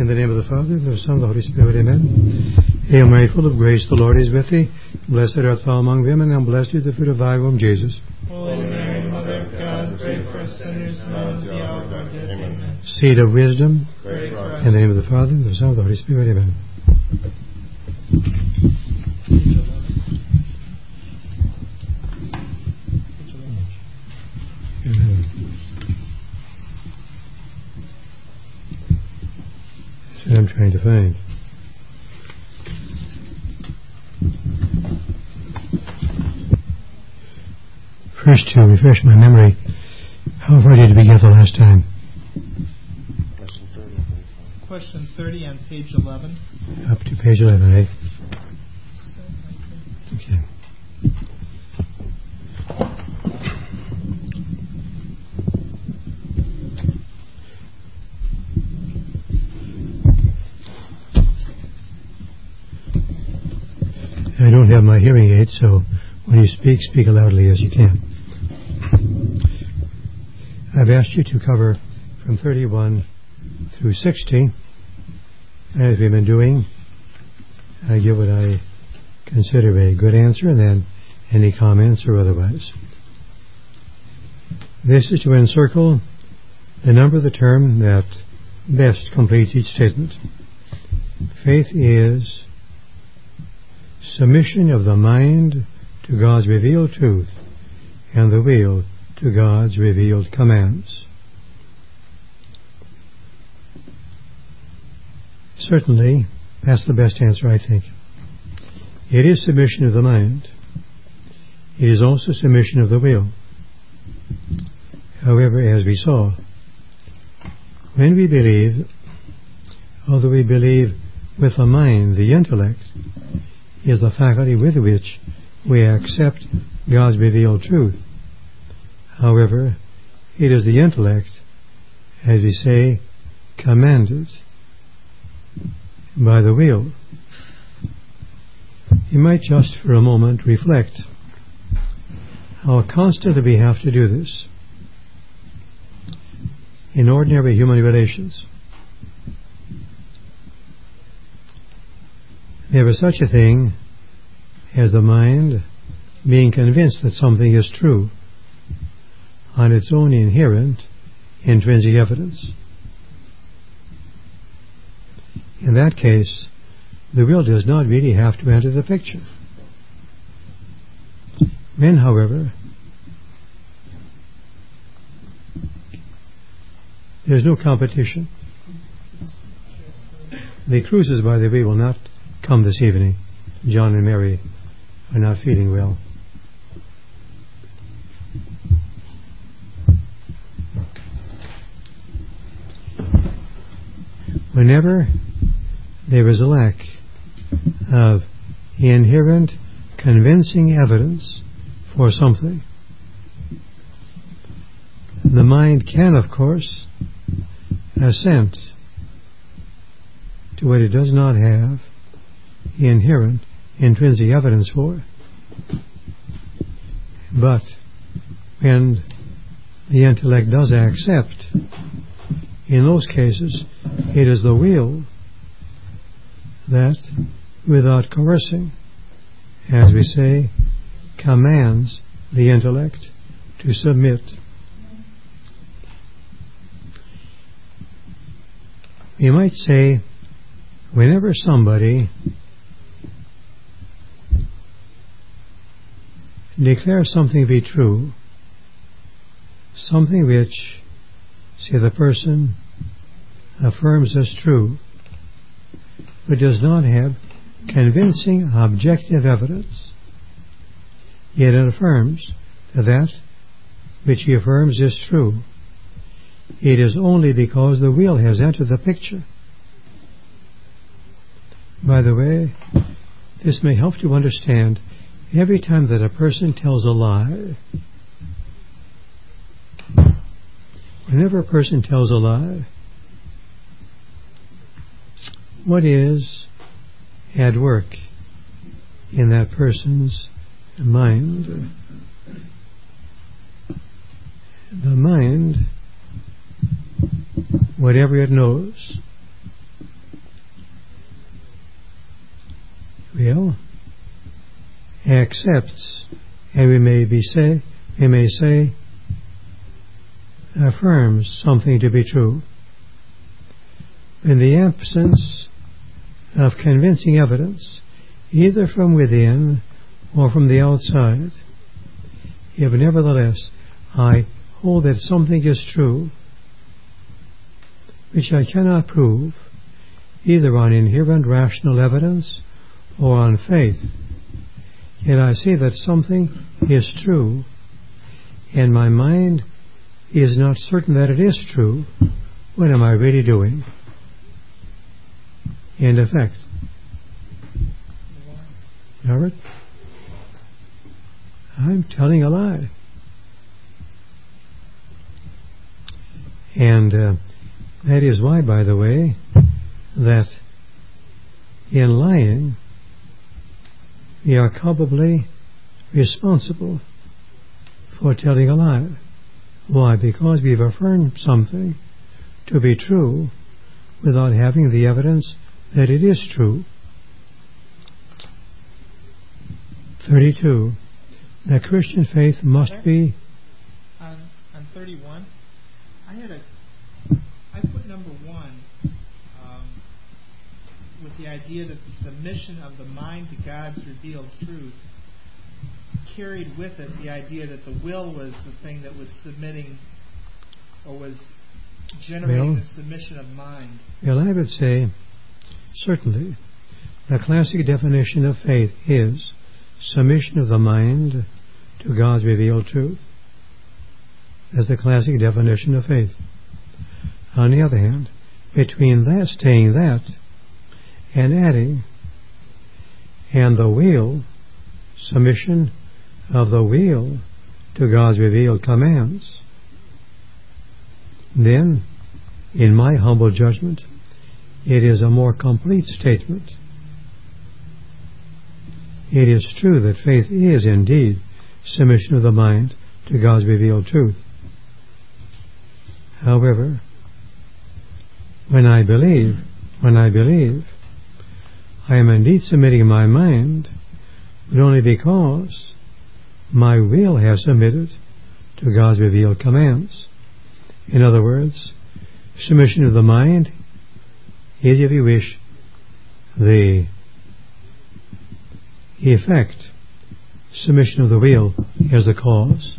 In the name of the Father, and of the Son, and of the Holy Spirit, amen. Hail Mary, full of grace, the Lord is with thee. Blessed art thou among women, and blessed is the fruit of thy womb, Jesus. Holy Mary, Mother of God, pray for us sinners, now and at the hour of our death. Amen. Seed of wisdom. Pray for us. In the name of the Father, and of the Son, and of the Holy Spirit, amen. That's what I'm trying to find. First, to refresh my memory, how far did we get the last time? Question 30 on page 11. Up to page 11, eh? Okay. I don't have my hearing aid, so when you speak, speak as loudly as you can. I've asked you to cover from 31 through 60, as we've been doing. I give what I consider a good answer, and then any comments or otherwise. This is to encircle the number of the term that best completes each statement. Faith is submission of the mind to God's revealed truth and the will to God's revealed commands. Certainly, that's the best answer, I think. It is submission of the mind. It is also submission of the will. However, as we saw, when we believe, although we believe with the mind, the intellect is the faculty with which we accept God's revealed truth. However, it is the intellect, as we say, commanded by the will. You might just for a moment reflect how constantly we have to do this in ordinary human relations. There is such a thing as the mind being convinced that something is true on its own inherent intrinsic evidence. In that case, the will does not really have to enter the picture. When, however, there's no competition. The cruises, by the way, will not come this evening. John and Mary are not feeling well. Whenever there is a lack of inherent convincing evidence for something, the mind can, of course, assent to what it does not have inherent intrinsic evidence for. But when the intellect does accept, in those cases it is the will that, without coercing, as we say, commands the intellect to submit. You might say, whenever somebody declares something to be true, something which, say, the person affirms as true, but does not have convincing objective evidence, yet it affirms that that which he affirms is true, it is only because the will has entered the picture. By the way, this may help to understand every time that a person tells a lie. Whenever a person tells a lie, what is at work in that person's mind? The mind, whatever it knows, will accepts, and we may say affirms something to be true. In the absence of convincing evidence, either from within or from the outside, if nevertheless I hold that something is true, which I cannot prove, either on inherent rational evidence or on faith, yet I see that something is true, and my mind is not certain that it is true, what am I really doing? In effect. Robert? I'm telling a lie. And that is why, by the way, that in lying, we are culpably responsible for telling a lie. Why? Because we've affirmed something to be true without having the evidence that it is true. 32. The Christian faith must be... On 31, I put number 1 with the idea that the submission of the mind to God's revealed truth carried with it the idea that the will was the thing that was submitting or was generating the submission of mind. Well, I would say, certainly, the classic definition of faith is submission of the mind to God's revealed truth. That's the classic definition of faith. On the other hand, between that, saying that, and adding, and the will, submission of the will to God's revealed commands, then, in my humble judgment, it is a more complete statement. It is true that faith is indeed submission of the mind to God's revealed truth. However, when I believe, I am indeed submitting my mind, but only because my will has submitted to God's revealed commands. In other words, submission of the mind is, if you wish, the effect. Submission of the will is the cause.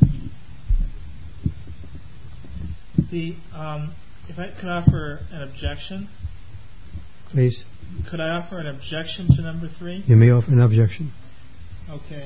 If I could offer an objection. Please. Could I offer an objection to number 3? You may offer an objection. Okay.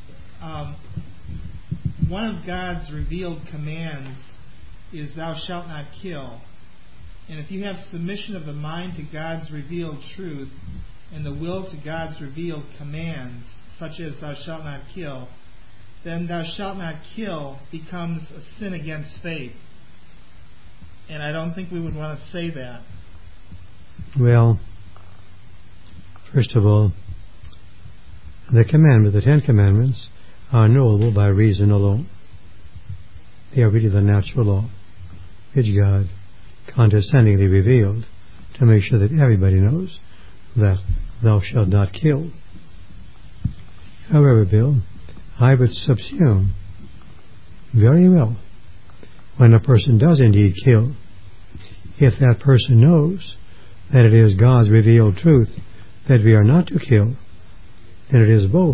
One of God's revealed commands is thou shalt not kill. And if you have submission of the mind to God's revealed truth and the will to God's revealed commands, such as thou shalt not kill, then thou shalt not kill becomes a sin against faith. And I don't think we would want to say that. Well, first of all, the 10 Commandments are knowable by reason alone. They are really the natural law, which God condescendingly revealed to make sure that everybody knows that thou shalt not kill. However, Bill, I would subsume very well when a person does indeed kill, if that person knows that it is God's revealed truth that we are not to kill, then it is both.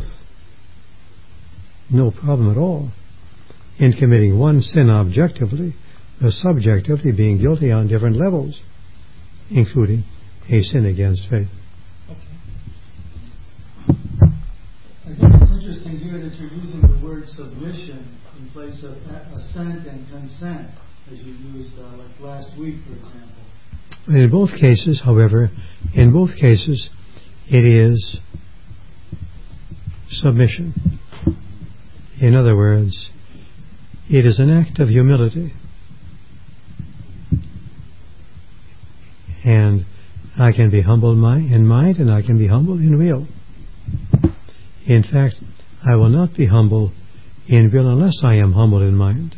No problem at all in committing one sin objectively, but subjectively being guilty on different levels, including a sin against faith. I think it's interesting here that you're using the word submission in place of assent and consent, as you used like last week, for example. In both cases, however, it is submission. In other words, it is an act of humility. And I can be humble in mind and I can be humble in will. In fact, I will not be humble in will unless I am humble in mind.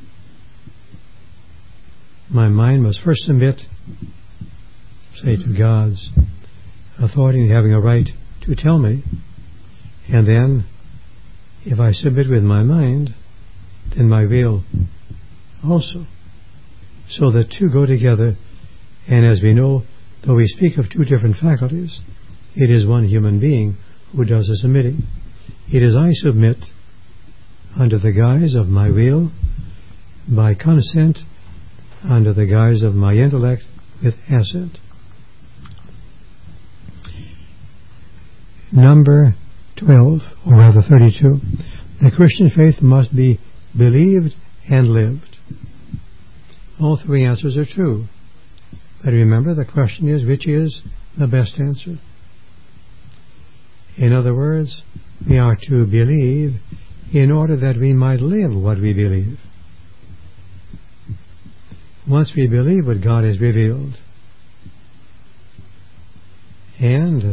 My mind must first submit, say, to God's authority and having a right to tell me, and then if I submit with my mind, then my will also. So the two go together, and as we know, though we speak of two different faculties, it is one human being who does the submitting. It is I submit under the guise of my will, by consent, under the guise of my intellect, with assent. Number 12, or rather 32. The Christian faith must be believed and lived. All three answers are true. But remember, the question is, which is the best answer? In other words, we are to believe in order that we might live what we believe. Once we believe what God has revealed, and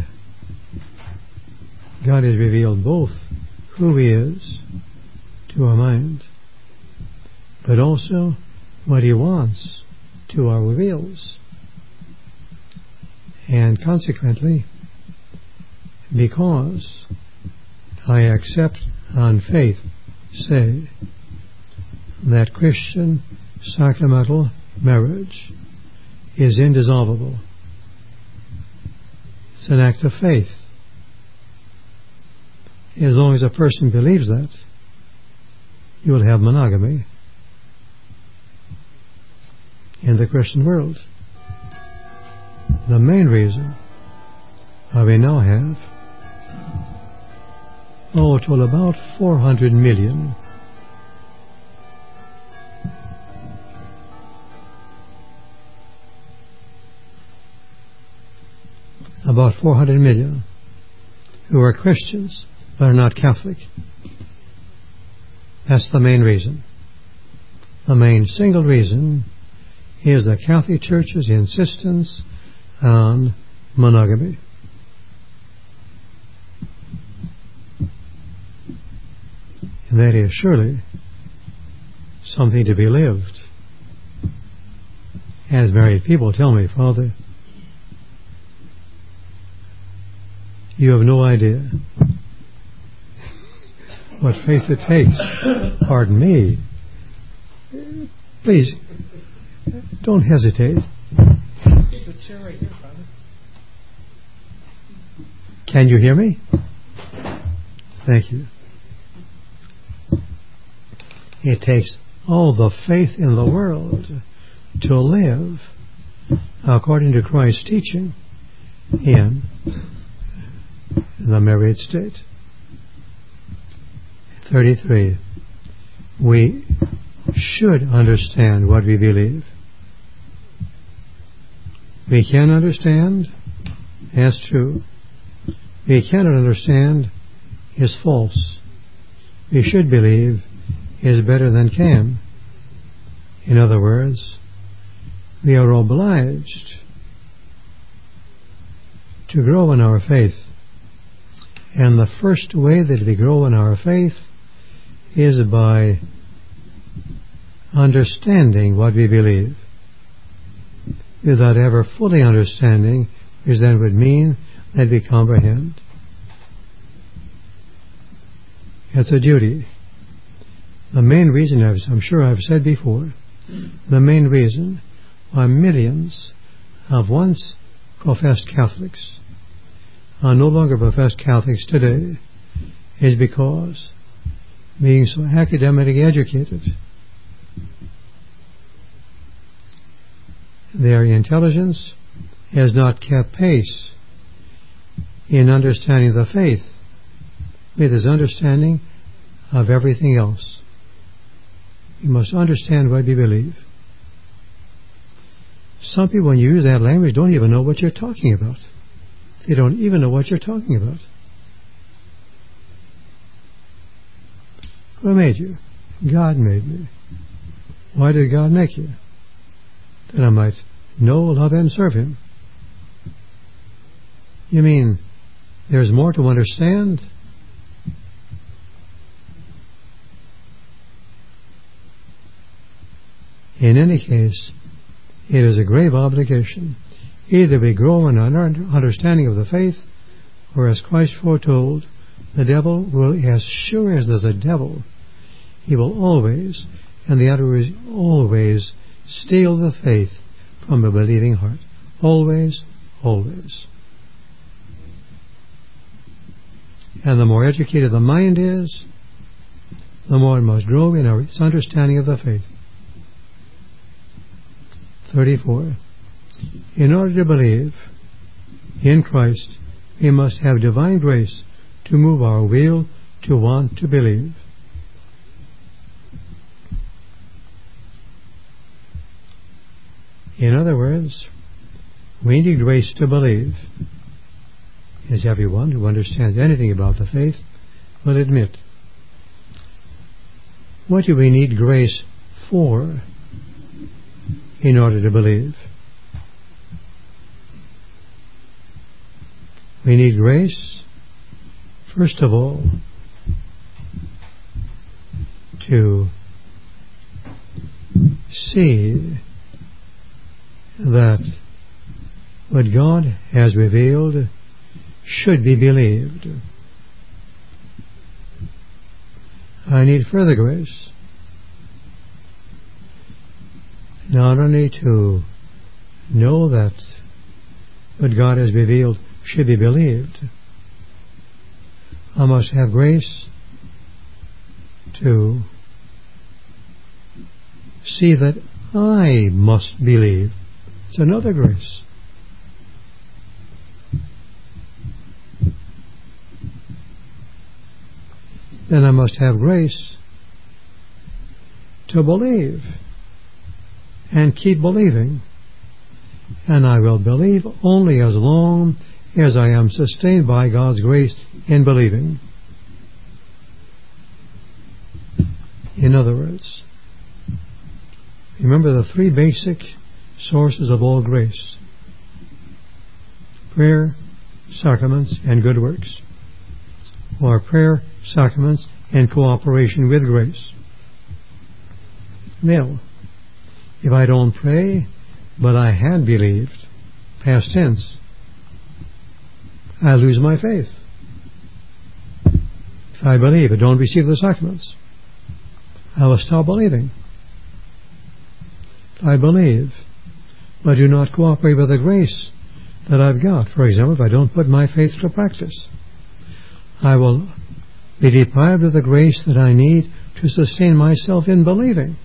God has revealed both who He is to our mind, but also what He wants to our wills. And consequently, because I accept on faith, say, that Christian sacramental marriage is indissoluble. It's an act of faith. As long as a person believes that, you will have monogamy in the Christian world. The main reason why we now have till about 400 million who are Christians but are not Catholic. That's the main reason. The main single reason is the Catholic Church's insistence on monogamy. And that is surely something to be lived. As married people tell me, Father, you have no idea what faith it takes. Pardon me. Please, don't hesitate. There's a chair right here, Father. Can you hear me? Thank you. It takes all the faith in the world to live according to Christ's teaching in the married state. 33. We should understand what we believe. We can understand, that's true. We cannot understand is false. We should believe is better than can. In other words, we are obliged to grow in our faith. And the first way that we grow in our faith is by understanding what we believe. Without ever fully understanding, which then would mean that we comprehend. It's a duty. The main reason, I'm sure I've said before, the main reason why millions of once professed Catholics are no longer professed Catholics today is because, being so academically educated, their intelligence has not kept pace in understanding the faith with his understanding of everything else. You must understand what we believe. Some people, when you use that language, don't even know what you're talking about. They don't even know what you're talking about. Who made you? God made me. Why did God make you? That I might know, love, and serve Him. You mean there's more to understand? In any case, it is a grave obligation. Either we grow in our understanding of the faith, For as Christ foretold, the devil will, as sure as there's a devil, he will always, and the other is always, steal the faith from a believing heart. Always, always. And the more educated the mind is, the more it must grow in its understanding of the faith. 34. In order to believe in Christ, we must have divine grace to move our will to want to believe. In other words, we need grace to believe, as everyone who understands anything about the faith will admit. What do we need grace for in order to believe? We need grace, first of all, to see that what God has revealed should be believed. I need further grace, not only to know that what God has revealed should be believed. I must have grace to see that I must believe. It's another grace. Then I must have grace to believe and keep believing. And I will believe only as long as I am sustained by God's grace in believing. In other words, remember the three basic sources of all grace: prayer, sacraments, and good works, or prayer, sacraments, and cooperation with grace. Well, if I don't pray, but I had believed, past tense, I lose my faith. If I believe but don't receive the sacraments, I will stop believing. If I believe but do not cooperate with the grace that I've got, for example, if I don't put my faith to practice, I will be deprived of the grace that I need to sustain myself in believing.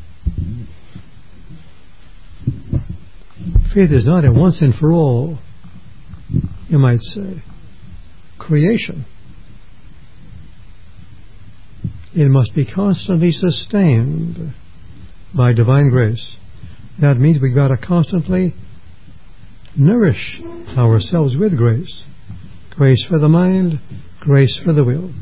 Faith is not a once and for all, you might say, creation. It must be constantly sustained by divine grace. That means we've got to constantly nourish ourselves with grace. Grace for the mind, grace for the will.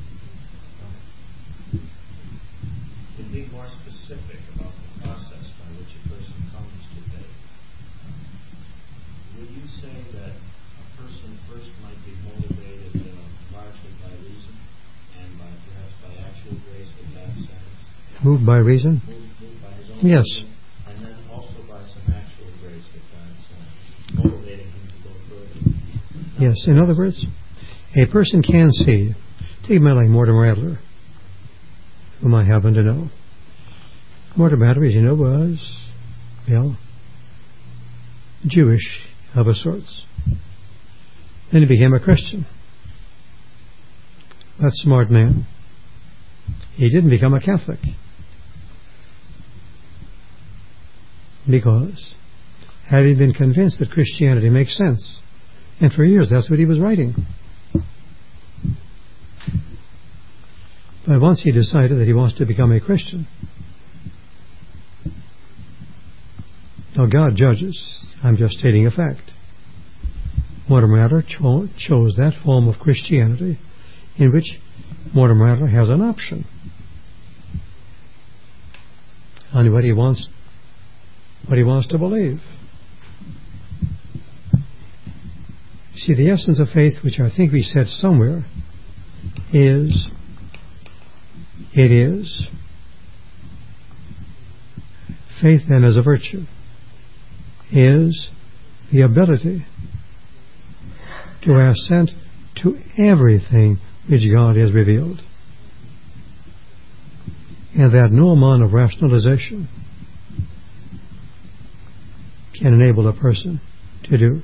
To be more specific about the process by which a person comes to faith, would you say that a person first might be motivated largely by reason and perhaps by actual grace that God sends? Moved by reason? Moved by his own yes. reason, and then also by some actual grace that God sends, motivating him to go further. Yes, in other words, a person can see. Take a man like Mortimer Adler, whom I happen to know. Mortimer Adler, as you know, was, Jewish of a sort. Then he became a Christian. That smart man. He didn't become a Catholic. Because, having been convinced that Christianity makes sense, and for years that's what he was writing. But once he decided that he wants to become a Christian, now God judges. I'm just stating a fact. Mortimer Adler chose that form of Christianity in which Mortimer Adler has an option on what he wants to believe. See, the essence of faith, which I think we said somewhere, is faith then as a virtue, is the ability to assent to everything which God has revealed. And that no amount of rationalization can enable a person to do.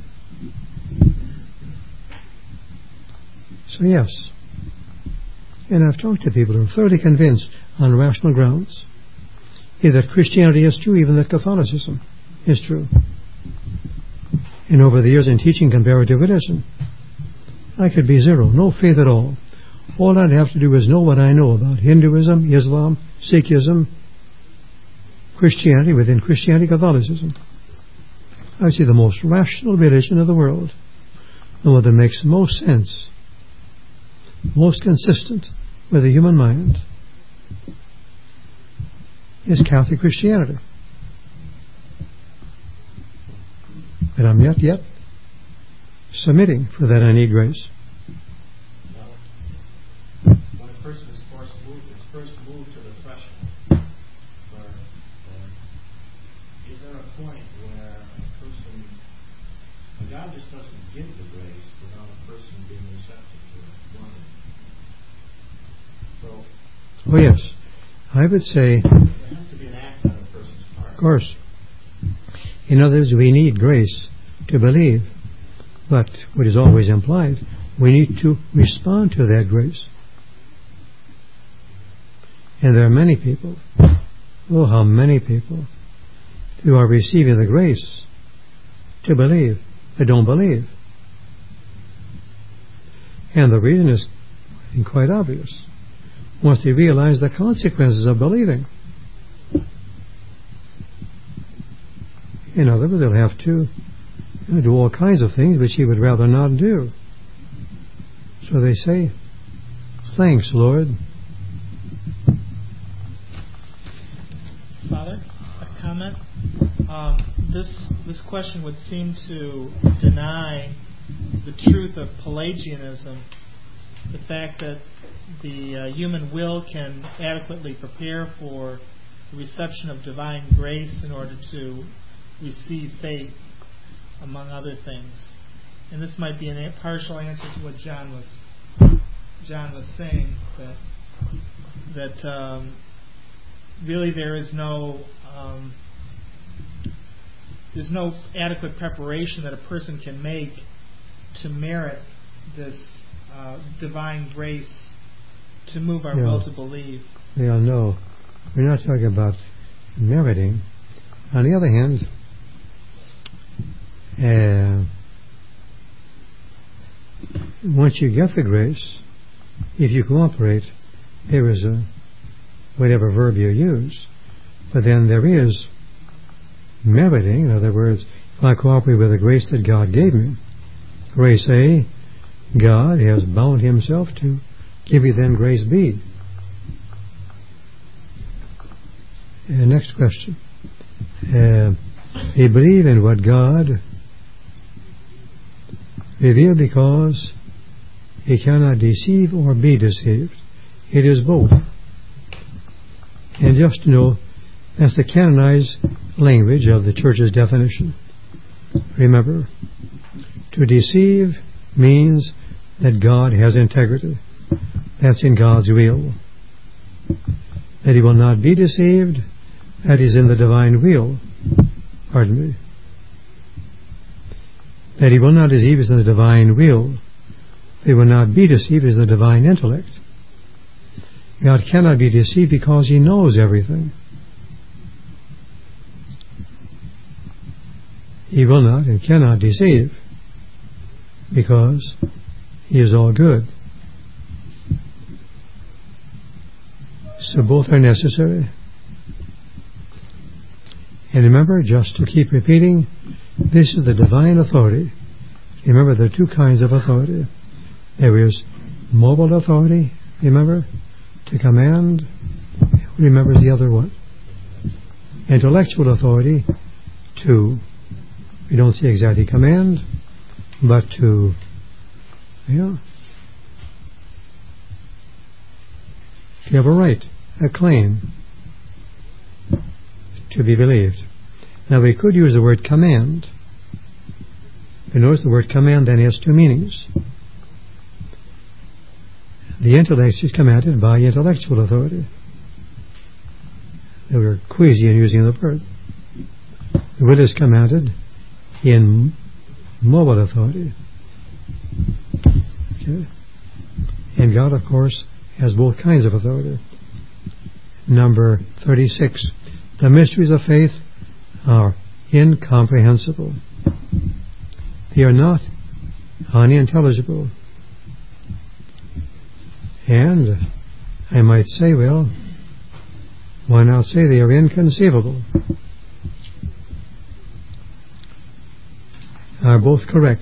So yes, and I've talked to people who are thoroughly convinced on rational grounds either that Christianity is true, even that Catholicism is true. And over the years in teaching comparative religion, I could be zero, no faith at all. All I'd have to do is know what I know about Hinduism, Islam, Sikhism, Christianity, within Christianity, Catholicism. I see the most rational religion of the world, the one that makes most sense, most consistent with the human mind, is Catholic Christianity. But I'm not yet submitting. For that I need grace. When a person is first moved to the threshold, where is there a point where a person, God just doesn't give the grace without a person being receptive to it, wanting it. So, oh yes, I would say there has to be an act on a person's part. of course. In other words, we need grace to believe, but what is always implied, we need to respond to that grace. And there are many people, oh how many people, who are receiving the grace to believe, but don't believe. And the reason is quite obvious. Once they realize the consequences of believing, in other words, they'll have to do all kinds of things which he would rather not do. So they say, "Thanks, Lord." Father, a comment. This question would seem to deny the truth of Pelagianism, the fact that the human will can adequately prepare for the reception of divine grace in order to receive faith, among other things. And this might be a partial answer to what John was saying, that really there's no adequate preparation that a person can make to merit this divine grace to move our will to believe. Yeah, no, we're not talking about meriting. On the other hand, once you get the grace, if you cooperate, there is a whatever verb you use, but then there is meriting. In other words, if I cooperate with the grace that God gave me, grace A, God has bound himself to give you then grace B. Next question. We believe in what God revealed because he cannot deceive or be deceived. It is both. And just to know, that's the canonized language of the Church's definition. Remember, to deceive means that God has integrity. That's in God's will. That he will not be deceived, that is in the divine will. Pardon me. That he will not deceive is in the divine will. They will not be deceived is the divine intellect. God cannot be deceived because he knows everything. He will not and cannot deceive because he is all good. So both are necessary. And remember, just to keep repeating, this is the divine authority. Remember, there are two kinds of authority. There is mobile authority, remember, to command. Who remembers the other one? Intellectual authority to, we don't say exactly command, but to, you have a right, a claim to be believed. Now we could use the word command. You notice the word command then has two meanings. The intellect is commanded by intellectual authority. They were queasy in using the word. The will is commanded in moral authority. Okay. And God, of course, has both kinds of authority. Number 36. The mysteries of faith are incomprehensible. They are not unintelligible. And I might say, well, why not say they are inconceivable? Are both correct.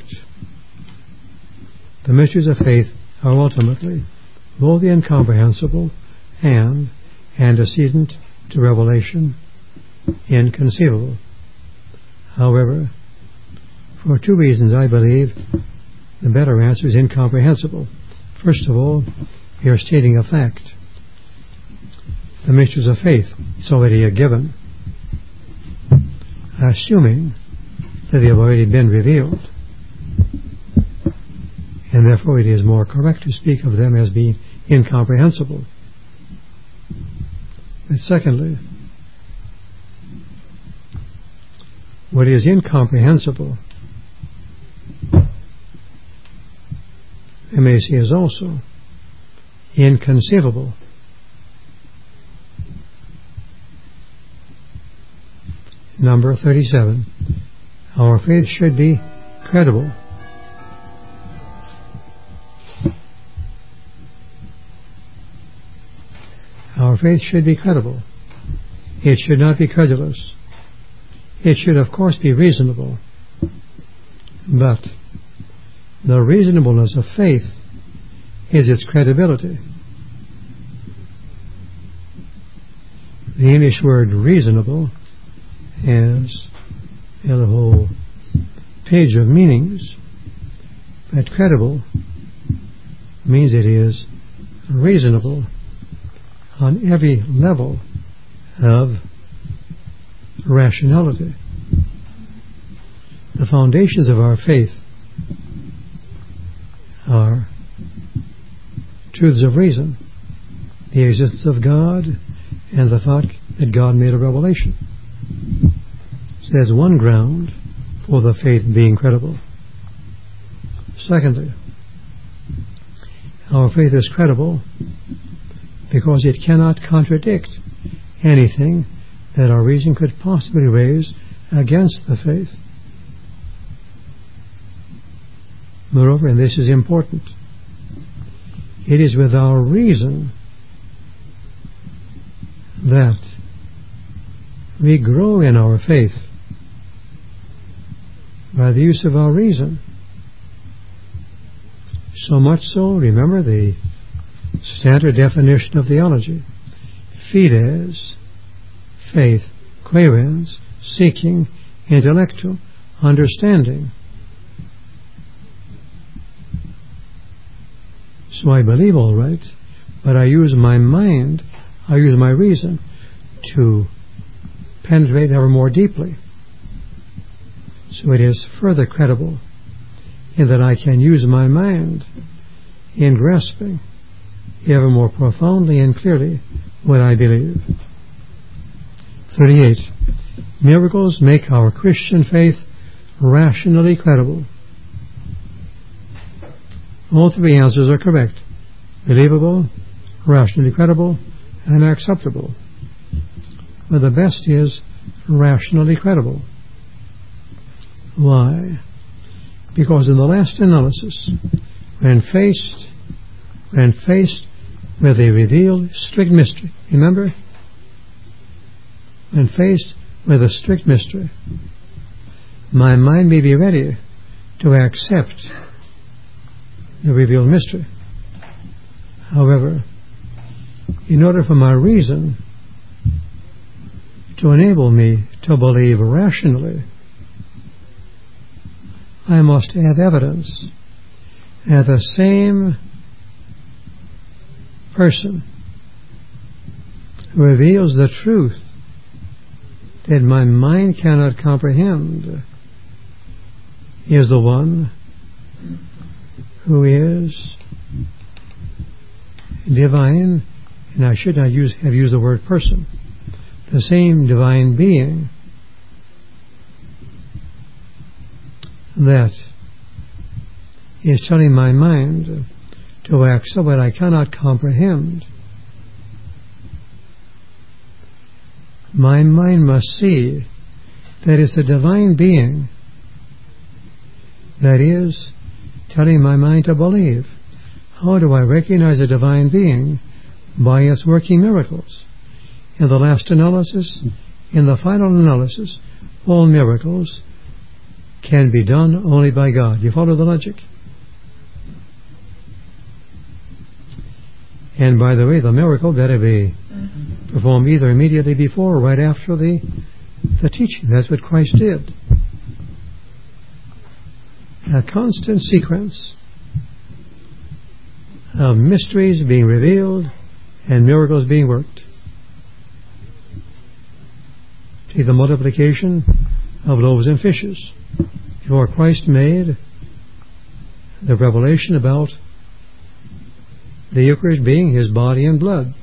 The mysteries of faith are ultimately both incomprehensible and antecedent to revelation, inconceivable. However, for two reasons I believe the better answer is incomprehensible. First of all, you're stating a fact. The mysteries of faith is already a given, assuming that they have already been revealed, and therefore it is more correct to speak of them as being incomprehensible. But secondly, what is incomprehensible, I may say, is also inconceivable. Number 37. Our faith should be credible. Our faith should be credible. It should not be credulous. It should, of course, be reasonable. But the reasonableness of faith is its credibility. The English word reasonable has a whole page of meanings, but credible means it is reasonable on every level of rationality. The foundations of our faith are truths of reason, the existence of God, and the fact that God made a revelation. So there's one ground for the faith being credible. Secondly, our faith is credible because it cannot contradict anything that our reason could possibly raise against the faith. Moreover, and this is important, it is with our reason that we grow in our faith, by the use of our reason. So much so, remember the standard definition of theology: fides, faith, quaerens, seeking, intellectual, understanding. So I believe all right, but I use my mind, I use my reason to penetrate ever more deeply. So it is further credible in that I can use my mind in grasping ever more profoundly and clearly what I believe. 38. Miracles make our Christian faith rationally credible. All three answers are correct: believable, rationally credible, and acceptable. But the best is rationally credible. Why? Because in the last analysis, when faced with a revealed strict mystery, remember? When faced with a strict mystery, my mind may be ready to accept the revealed mystery. However, in order for my reason to enable me to believe rationally, I must have evidence that the same person who reveals the truth that my mind cannot comprehend is the one who is divine, and I should not have used the word person, the same divine being that is telling my mind to act so that I cannot comprehend. My mind must see that it's a divine being that is telling my mind to believe. How do I recognize a divine being? By its working miracles. In the last analysis, in the final analysis, all miracles can be done only by God. You follow the logic? And by the way, the miracle better be performed either immediately before or right after the teaching. That's what Christ did. A constant sequence of mysteries being revealed and miracles being worked. See the multiplication of loaves and fishes. Before Christ made the revelation about the Eucharist being His body and blood.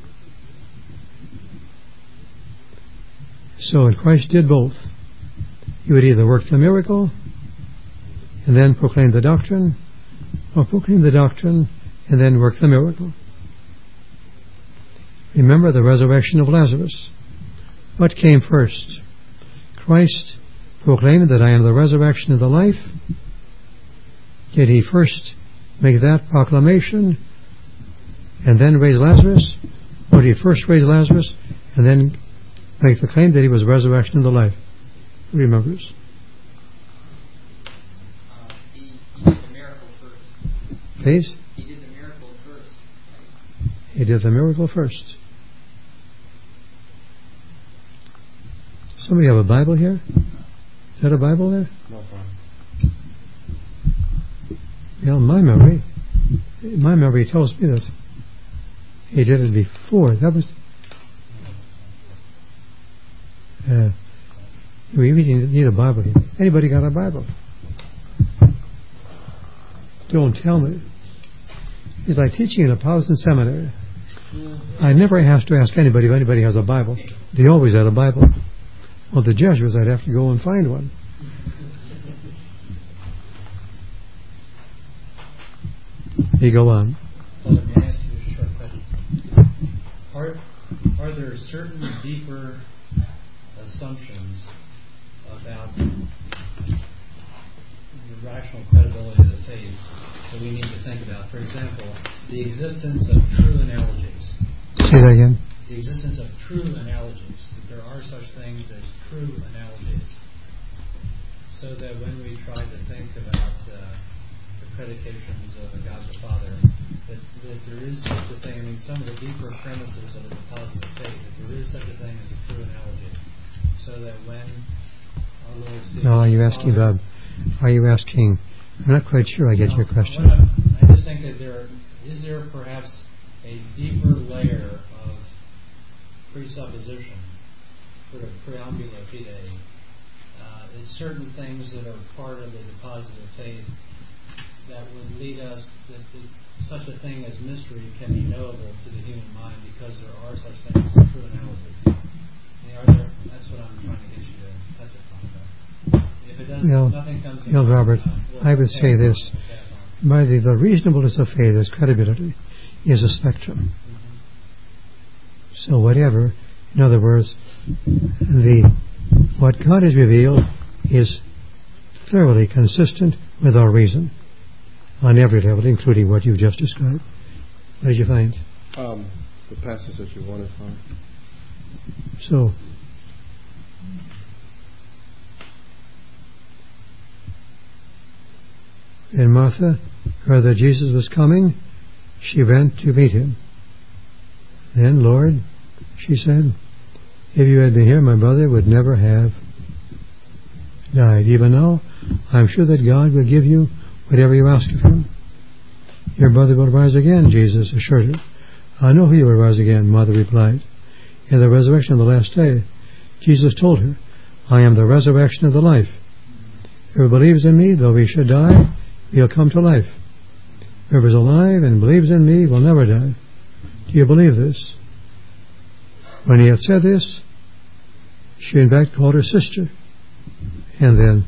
So Christ did both. He would either work the miracle and then proclaim the doctrine, or proclaim the doctrine and then work the miracle. Remember the resurrection of Lazarus. What came first? Christ proclaimed that I am the resurrection and the life. Did He first make that proclamation and then raise Lazarus? Or did He first raise Lazarus and then make the claim that He was resurrection and the life? Who remembers? He did the miracle first. Please? He did the miracle first. He did the miracle first. Somebody have a Bible here? Is that a Bible there? No problem. Well, my memory tells me that He did it before. That was. We really need a Bible here. Anybody got a Bible? Don't tell me. It's like teaching in a Protestant seminary. I never have to ask anybody if anybody has a Bible. They always had a Bible. Well, the Jesuits, I'd have to go and find one. You go on. Father, may I ask you a short question? Are there certain deeper assumptions about the rational credibility of the faith that we need to think about? For example, the existence of true analogies. Say that again. The existence of true analogies. That there are such things as true analogies. So that when we try to think about the predications of God the Father, that there is such a thing. I mean, some of the deeper premises of the positive faith, that there is such a thing as a true analogy. So that when our Lord speaks... No, are you asking about... Are you asking... I'm not quite sure I get your question. I just think that is there perhaps a deeper layer of presupposition, sort of preambula fide, it's certain things that are part of the positive faith that would lead us that such a thing as mystery can be knowable to the human mind because there are such things as true analogies. That's what I'm trying to get you to touch upon. If it doesn't, nothing comes to mind, Robert, I would say this. By the reasonableness of faith is credibility, is a spectrum. So whatever, in other words, what God has revealed is thoroughly consistent with our reason on every level, including what you've just described. What did you find? The passage that you wanted from. So, and Martha heard that Jesus was coming. She went to meet Him. Then, Lord, she said, if you had been here, my brother would never have died. Even now, I'm sure that God will give you whatever you ask of Him. Your brother will rise again, Jesus assured her. I know He will rise again, Mother replied. In the resurrection of the last day, Jesus told her, I am the resurrection of the life. Whoever believes in me, though he should die, he'll come to life. Whoever is alive and believes in me will never die. Do you believe this? When he had said this, she in fact called her sister, and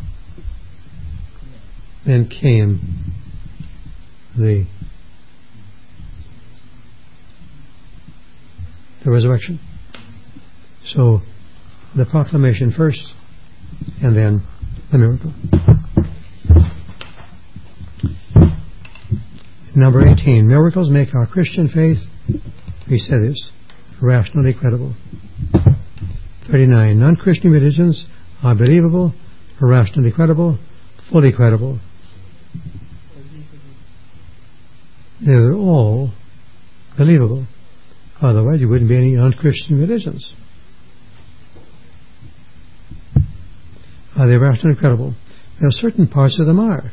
then came the resurrection. So the proclamation first, and then the miracle. Number 18, miracles make our Christian faith, we said this, rationally credible. 39, non-Christian religions are believable, rationally credible, fully credible. They're all believable. Otherwise, there wouldn't be any non-Christian religions. Are they rationally credible? There are certain parts of them are.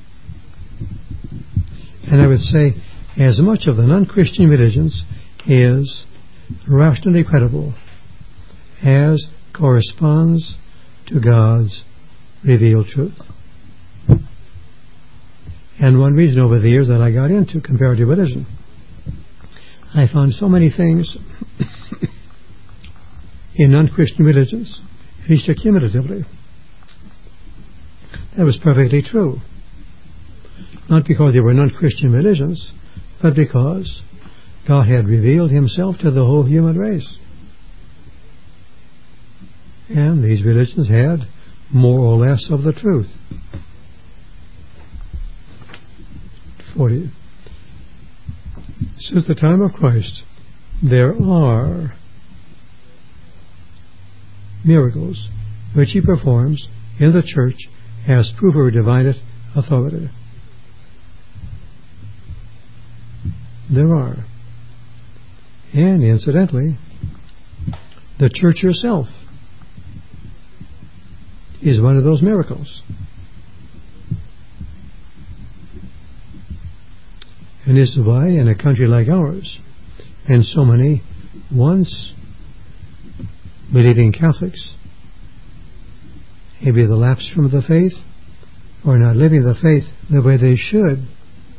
And I would say as much of the non-Christian religions is rationally credible as corresponds to God's revealed truth. And one reason over the years that I got into comparative religion, I found so many things in non-Christian religions, at least cumulatively, that was perfectly true. Not because they were non-Christian religions, but because God had revealed himself to the whole human race. And these religions had more or less of the truth. 40. Since the time of Christ, there are miracles which he performs in the church as proof of divine authority. There are. And incidentally, the church herself is one of those miracles. And this is why in a country like ours, and so many once believing Catholics, maybe the lapse from the faith, or not living the faith the way they should,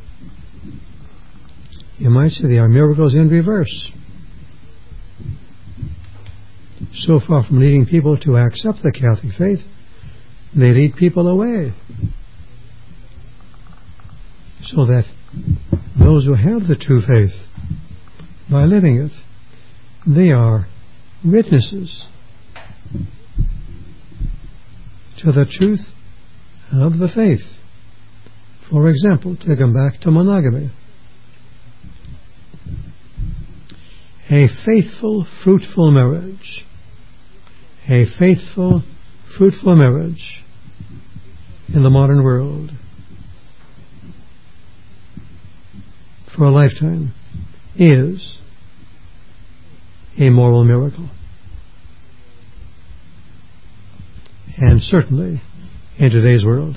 you might say they are miracles in reverse. So far from leading people to accept the Catholic faith, they lead people away. So that those who have the true faith, by living it, they are witnesses to the truth of the faith. For example, to come back to monogamy. A faithful, fruitful marriage. A faithful, fruitful marriage in the modern world for a lifetime is a moral miracle. And certainly in today's world,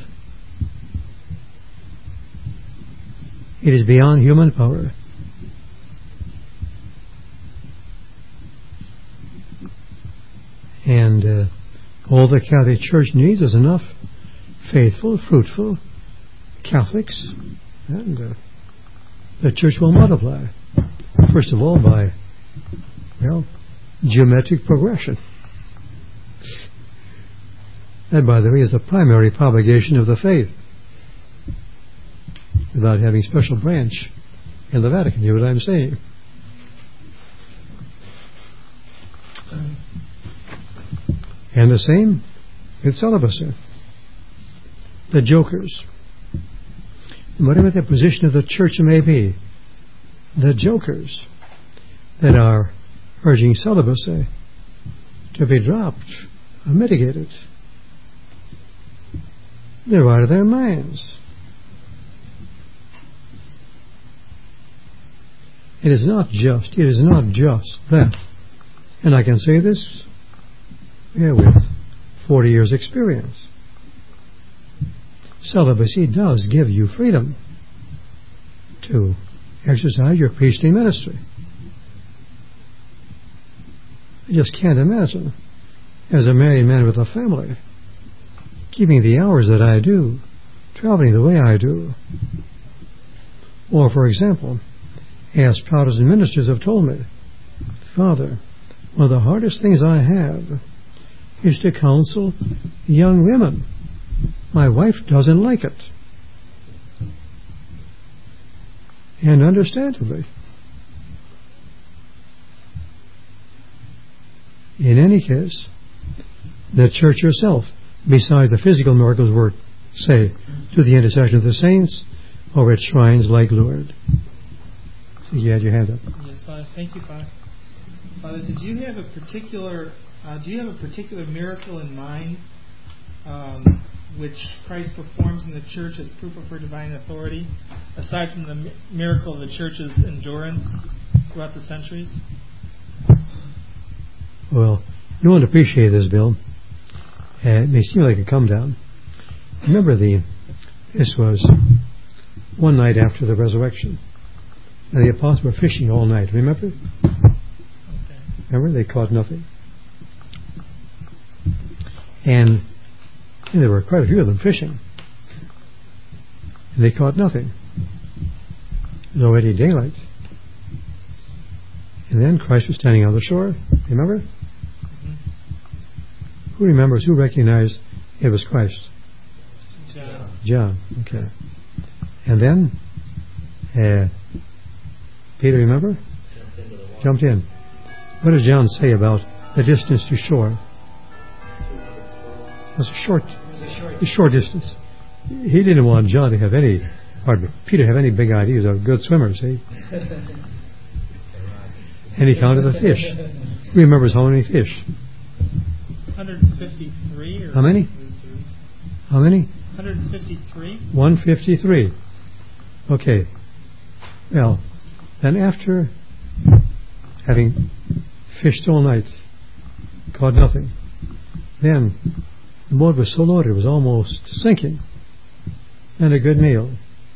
it is beyond human power. And all the Catholic Church needs is enough faithful, fruitful Catholics, and the Church will multiply. First of all, by, geometric progression. That, by the way, is the primary propagation of the faith, without having special branch in the Vatican. You know what I'm saying? And the same with celibacy. The jokers, whatever the position of the church may be, the jokers that are urging celibacy to be dropped or mitigated, they're out of their minds. It is not just that. And I can say this with 40 years experience. Celibacy does give you freedom to exercise your priestly ministry. I just can't imagine, as a married man with a family, keeping the hours that I do, traveling the way I do. Or, for example, as Protestant ministers have told me, Father, one of the hardest things I have is to counsel young women. My wife doesn't like it. And understandably. In any case, the church herself, besides the physical miracles work, say, through the intercession of the saints, or at shrines like Lourdes. So you had your hand up. Yes, Father. Thank you, Father. Father, did you have a particular miracle in mind, which Christ performs in the church as proof of her divine authority, aside from the miracle of the church's endurance throughout the centuries? Well, you won't appreciate this, Bill. It may seem like a come down. Remember, this was one night after the resurrection, and the apostles were fishing all night. Remember? Okay. Remember, they caught nothing, and there were quite a few of them fishing, and they caught nothing. It was already daylight, and then Christ was standing on the shore. Remember? Mm-hmm. Who remembers? Who recognized it was Christ? John. Okay. And then Peter, remember? Jumped in. What does John say about the distance to shore? It was a short distance. He didn't want John to have Peter have any big ideas of good swimmers, see? And he counted the fish. Who remembers how many fish? 153 or how many? How many? 153. 153. Okay. Well, then after having fished all night, caught nothing, then the boat was so loaded it was almost sinking, and a good meal.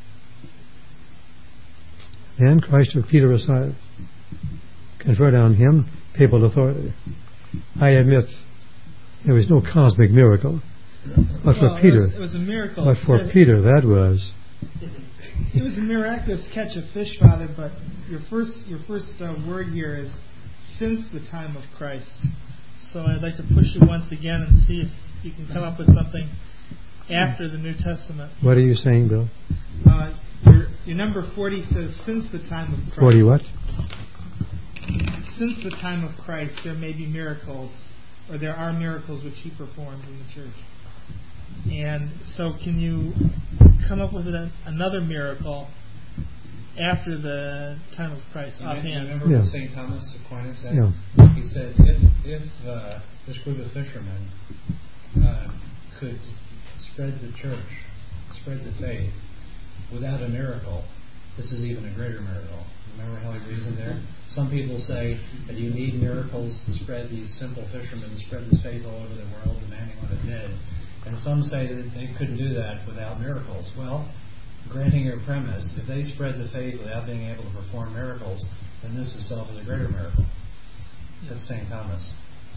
Then Christ took Peter aside, conferred on him papal authority. I admit there was no cosmic miracle, but for Peter, it was a miracle. But for Peter, that was. It was a miraculous catch of fish, Father. But your first word here is since the time of Christ. So I'd like to push you once again and see if you can come up with something after the New Testament. What are you saying, Bill? Your number 40 says since the time of Christ. 40 what? Since the time of Christ, there may be miracles, or there are miracles which He performs in the church. And so, can you come up with another miracle after the time of Christ offhand? Remember what St. Thomas Aquinas said? Yeah. He said, if this group of fishermen could spread the church, spread the faith, without a miracle, this is even a greater miracle. Remember how he reasoned there? Some people say that you need miracles to spread these simple fishermen, spread this faith all over the world, demanding what it did. And some say that they couldn't do that without miracles. Well, granting your premise, if they spread the faith without being able to perform miracles, then this itself is a greater miracle. That's St. Thomas.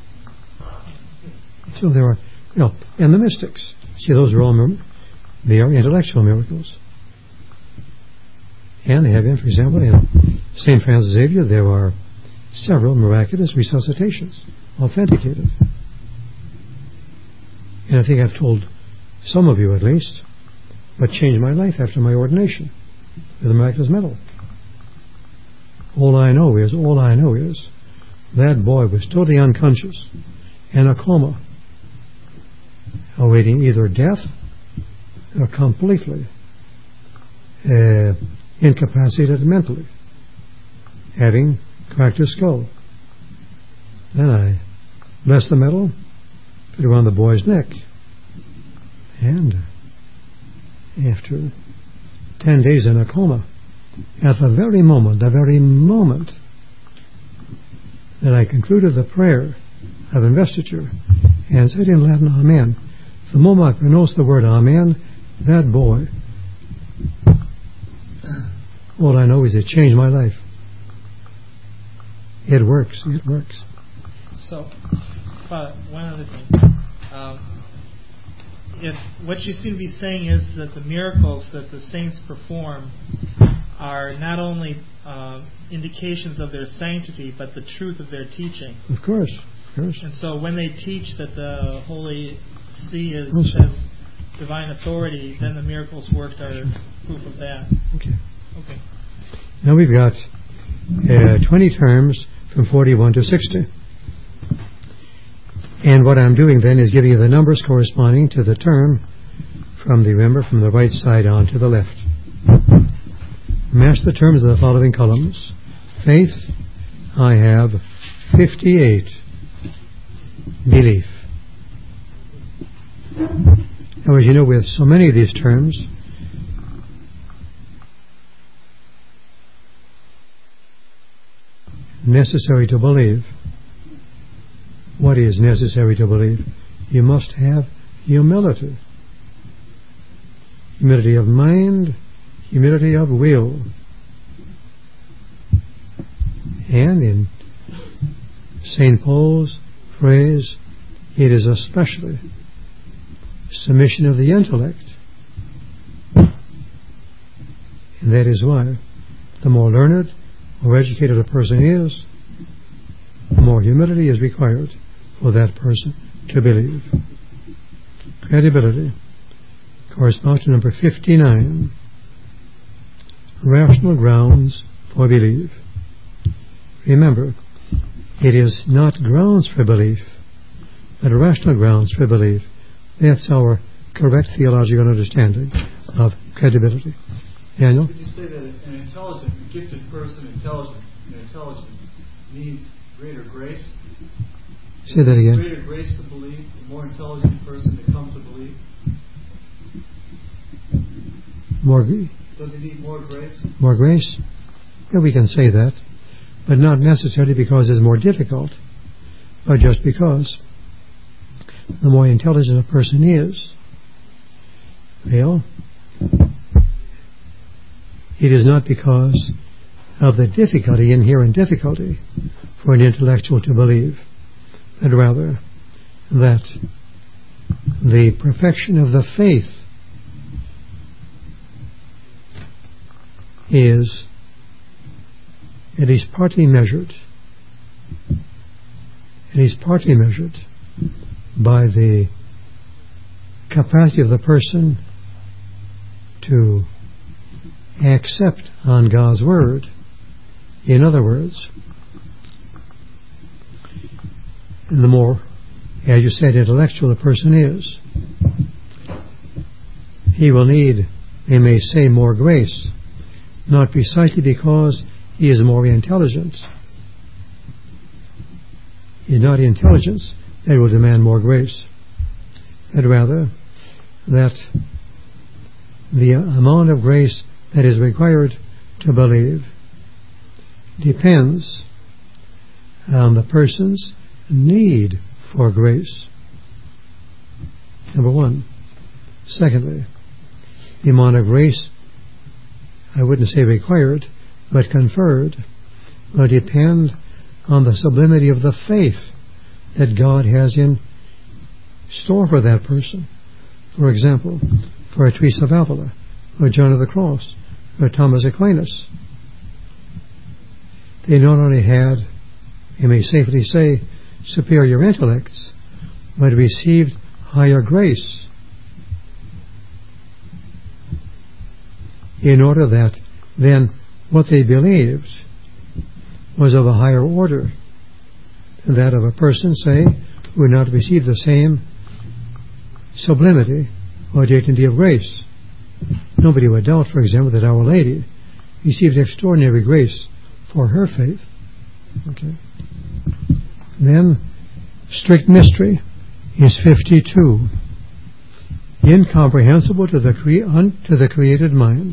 So there are, and the mystics. See, those are all they are intellectual miracles. And they have been, for example, in St. Francis Xavier, there are several miraculous resuscitations, authenticated. And I think I've told some of you at least, what changed my life after my ordination with the miraculous medal. All I know is that boy was totally unconscious, in a coma, awaiting either death or completely incapacitated mentally, having cracked his skull. Then I blessed the medal, put it around the boy's neck, and after 10 days in a coma, at the very moment that I concluded the prayer of investiture and said in Latin, Amen, the moment I pronounced the word Amen, that boy, all I know is it changed my life. It works. So, one other thing. If what you seem to be saying is that the miracles that the saints perform are not only indications of their sanctity, but the truth of their teaching. Of course, of course. And so when they teach that the Holy See has divine authority, then the miracles worked are proof of that. Okay. Okay. Now we've got 20 terms from 41 to 60. And what I'm doing then is giving you the numbers corresponding to the term from the right side on to the left. Match the terms of the following columns. Faith, I have 58. Belief. Now, as you know, with so many of these terms, necessary to believe. What is necessary to believe? You must have humility. Humility of mind, humility of will. And in St. Paul's phrase, it is especially submission of the intellect. And that is why the more learned or educated a person is, the more humility is required for that person to believe. Credibility corresponds to number 59. Rational grounds for belief. Remember, it is not grounds for belief, but rational grounds for belief. That's our correct theological understanding of credibility. Daniel? Could you say that an intelligent, gifted person, intelligence needs greater grace? Say that again. Greater grace to believe, a more intelligent person to come to believe? Does he need more grace? More grace? Yeah, we can say that, but not necessarily because it's more difficult, but just because the more intelligent a person is, well, it is not because of the difficulty, inherent difficulty, for an intellectual to believe, but rather that the perfection of the faith is at least partly measured by the capacity of the person to accept on God's Word. In other words, the more, as you said, intellectual a person is, he will need, they may say, more grace, not precisely because he is more intelligent. It is not intelligence that will demand more grace, but rather that the amount of grace that is required to believe depends on the person's need for grace. Number one. Secondly, the amount of grace, I wouldn't say required, but conferred, will depend on the sublimity of the faith that God has in store for that person. For example, for a Teresa of Avila, or John of the Cross, or Thomas Aquinas. They not only had, you may safely say, superior intellects, but received higher grace, in order that then what they believed was of a higher order than that of a person, say, who would not receive the same sublimity or dignity of grace. Nobody would doubt, for example, that Our Lady received extraordinary grace for her faith. Okay. Then, strict mystery is 52. Incomprehensible to the created mind.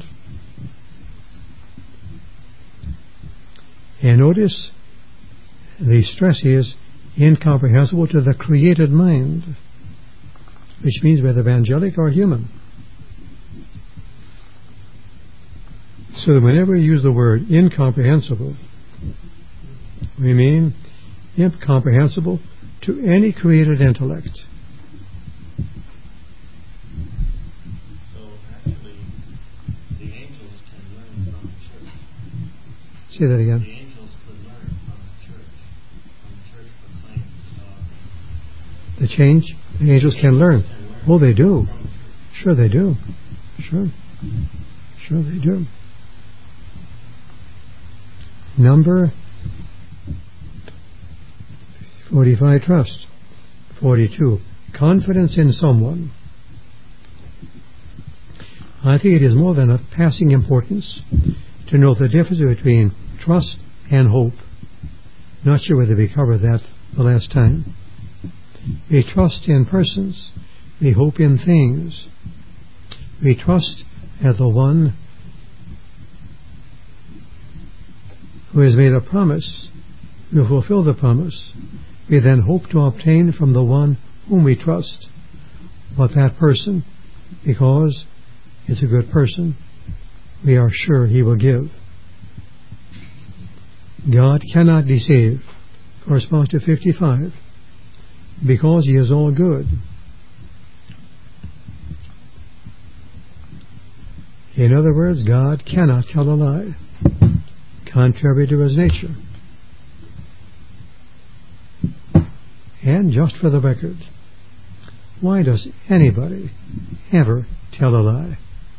And notice, the stress is incomprehensible to the created mind, which means whether angelic or human. So that whenever we use the word incomprehensible, we mean incomprehensible to any created intellect. So actually, the angels can learn from the church. Say that The again. angels could learn from the church proclaims The change, the angels can learn. Oh, they do. Sure they do. Sure they do. Number 45, trust. 42, confidence in someone. I think it is more than of passing importance to know the difference between trust and hope. Not sure whether we covered that the last time. We trust in persons. We hope in things. We trust as the one who has made a promise will fulfill the promise. We then hope to obtain from the one whom we trust what that person, because it's a good person, we are sure he will give. God cannot deceive, corresponds to 55, because he is all good. In other words, God cannot tell a lie, contrary to his nature. And just for the record, why does anybody ever tell a lie?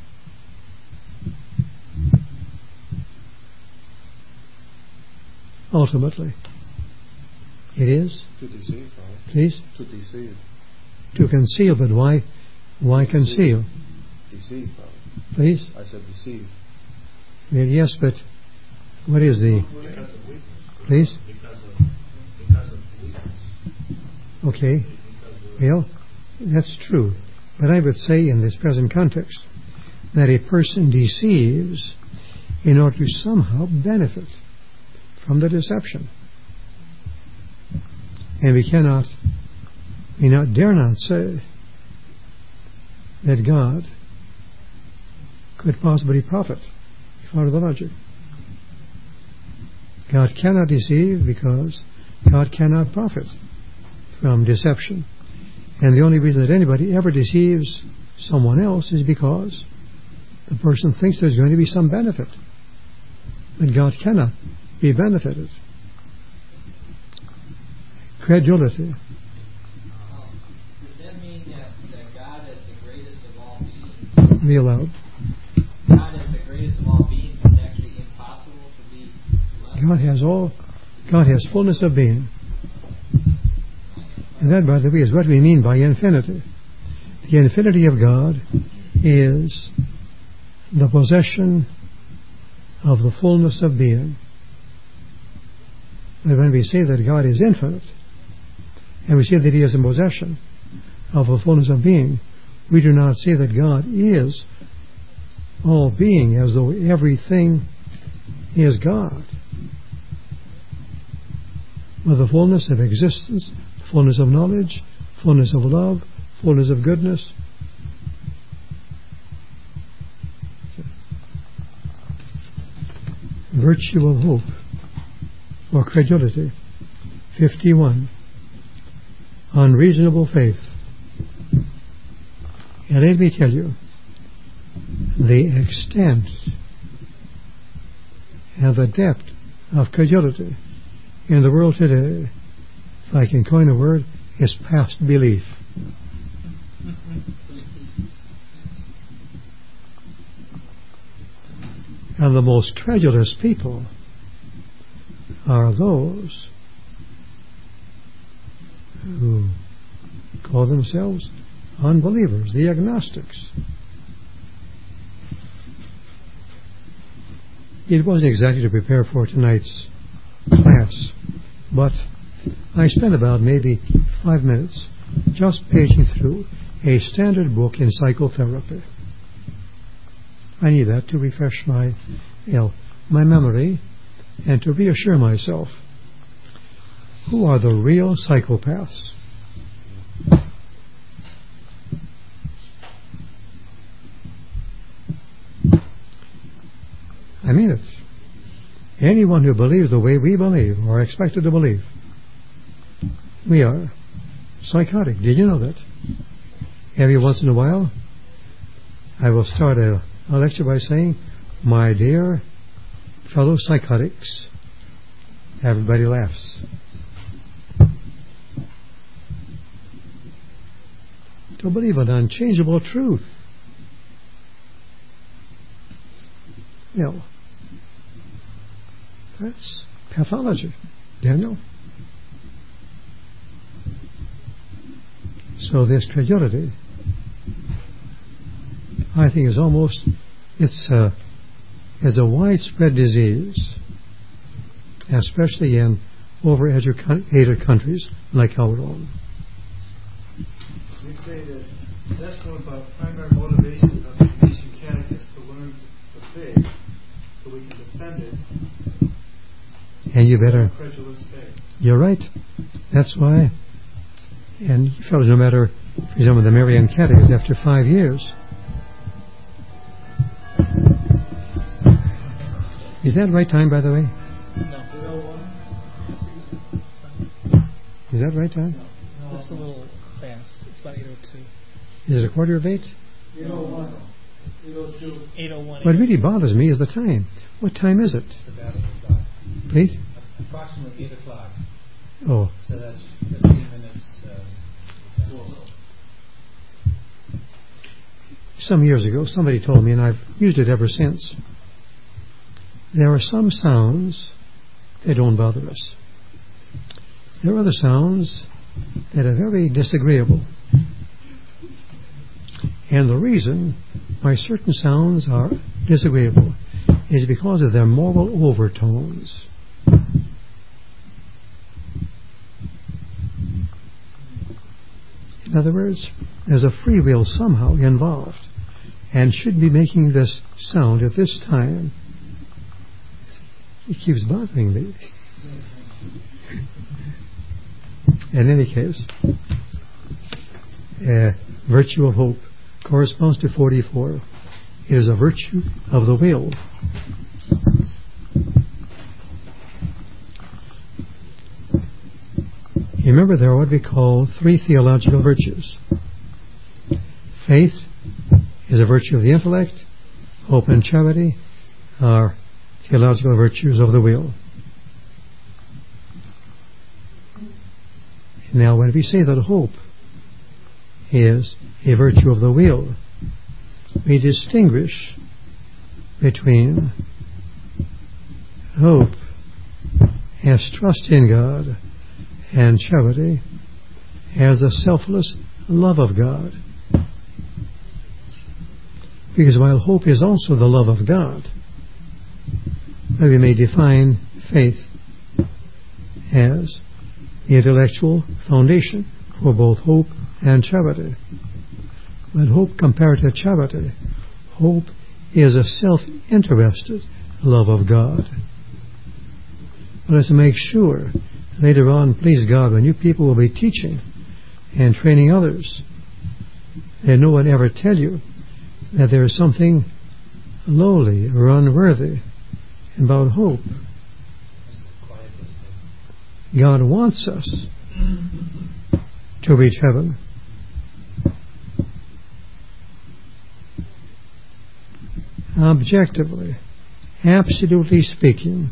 Ultimately, it is To deceive, Father. please To deceive. to conceal, but why conceal? Deceive, Father. Please. I said deceive. Well, yes, but what is the because of weakness. please? Because of weakness. Okay. Well, that's true. But I would say in this present context that a person deceives in order to somehow benefit from the deception. And we dare not say that God could possibly profit. You follow the logic? God cannot deceive because God cannot profit from deception. And the only reason that anybody ever deceives someone else is because the person thinks there's going to be some benefit. But God cannot be benefited. Credulity. Does that mean that God is the greatest of all beings? Be allowed. God is the greatest of all beings. It's actually impossible to be less. God has fullness of being. And that, by the way, is what we mean by infinity. The infinity of God is the possession of the fullness of being. And when we say that God is infinite, and we say that he is in possession of the fullness of being, we do not say that God is all being as though everything is God. With the fullness of existence, fullness of knowledge, fullness of love, fullness of goodness. Virtue of hope or credulity. 51. Unreasonable faith. And let me tell you, the extent and the depth of credulity in the world today, if I can coin a word, is past belief. And the most credulous people are those who call themselves unbelievers, the agnostics. It wasn't exactly to prepare for tonight's class, but I spent about maybe 5 minutes just paging through a standard book in psychotherapy. I need that to refresh my memory and to reassure myself. Who are the real psychopaths? I mean it. Anyone who believes the way we believe or expected to believe, we are psychotic. Did you know that? Every once in a while, I will start a lecture by saying, my dear, fellow psychotics, everybody laughs. To believe an unchangeable truth. That's pathology, Daniel. So this credulity, I think, is almost, it's a widespread disease, especially in overeducated countries like our own. We say that that's one of our primary motivations of the Venetian Catechist, to learn the faith so we can defend it. And you better, credulous faith. You're right. That's why. And you fellows, no matter, for example, the Marian Catechist, after 5 years, is that right time, by the way? No. Is that right time? No. Just a little fast. It's about 8:02. Is it 7:45? 8:01. 8:02. 8:01. What really bothers me is the time. What time is it? It's about 8 o'clock. Please? Approximately 8 o'clock. Oh. So that's 15 minutes. Some years ago, somebody told me, and I've used it ever since, there are some sounds that don't bother us. There are other sounds that are very disagreeable. And the reason why certain sounds are disagreeable is because of their moral overtones. In other words, there's a free will somehow involved, and should be making this sound at this time. It keeps bothering me. In any case, virtue of hope corresponds to 44. It is a virtue of the will. Remember, there are what we call 3 theological virtues. Faith is a virtue of the intellect. Hope and charity are theological virtues of the will. Now, when we say that hope is a virtue of the will, we distinguish between hope as trust in God and charity as a selfless love of God. Because while hope is also the love of God, we may define faith as the intellectual foundation for both hope and charity. But hope compared to charity, hope is a self-interested love of God. But let's make sure later on, please God, when you people will be teaching and training others, and no one ever tell you that there is something lowly or unworthy about hope. God wants us to reach heaven. Objectively, absolutely speaking,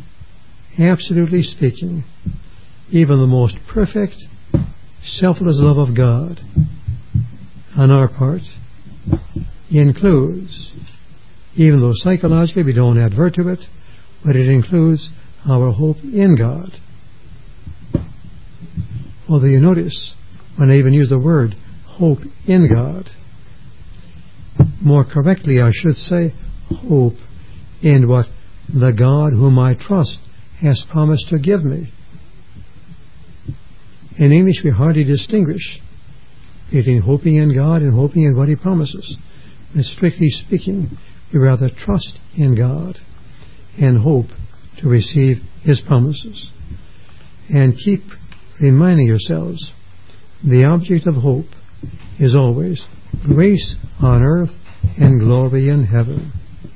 even the most perfect, selfless love of God on our part includes, even though psychologically we don't advert to it, but it includes our hope in God. Although you notice, when I even use the word hope in God, more correctly I should say hope in what the God whom I trust has promised to give me. In English we hardly distinguish between hoping in God and hoping in what He promises. But strictly speaking, we rather trust in God and hope to receive His promises. And keep reminding yourselves, the object of hope is always grace on earth and glory in heaven.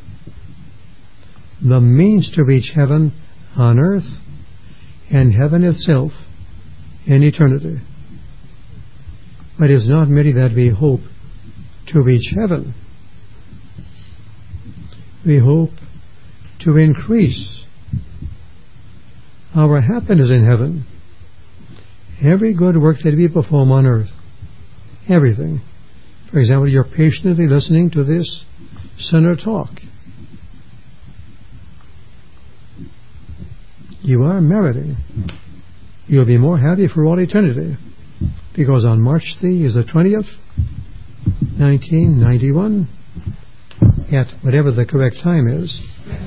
The means to reach heaven on earth and heaven itself in eternity. But it's not merely that we hope to reach heaven. We hope to increase our happiness in heaven. Every good work that we perform on earth, everything. For example, you're patiently listening to this sinner talk. You are meriting. You'll be more happy for all eternity, because on March the 20th, 1991, at whatever the correct time is,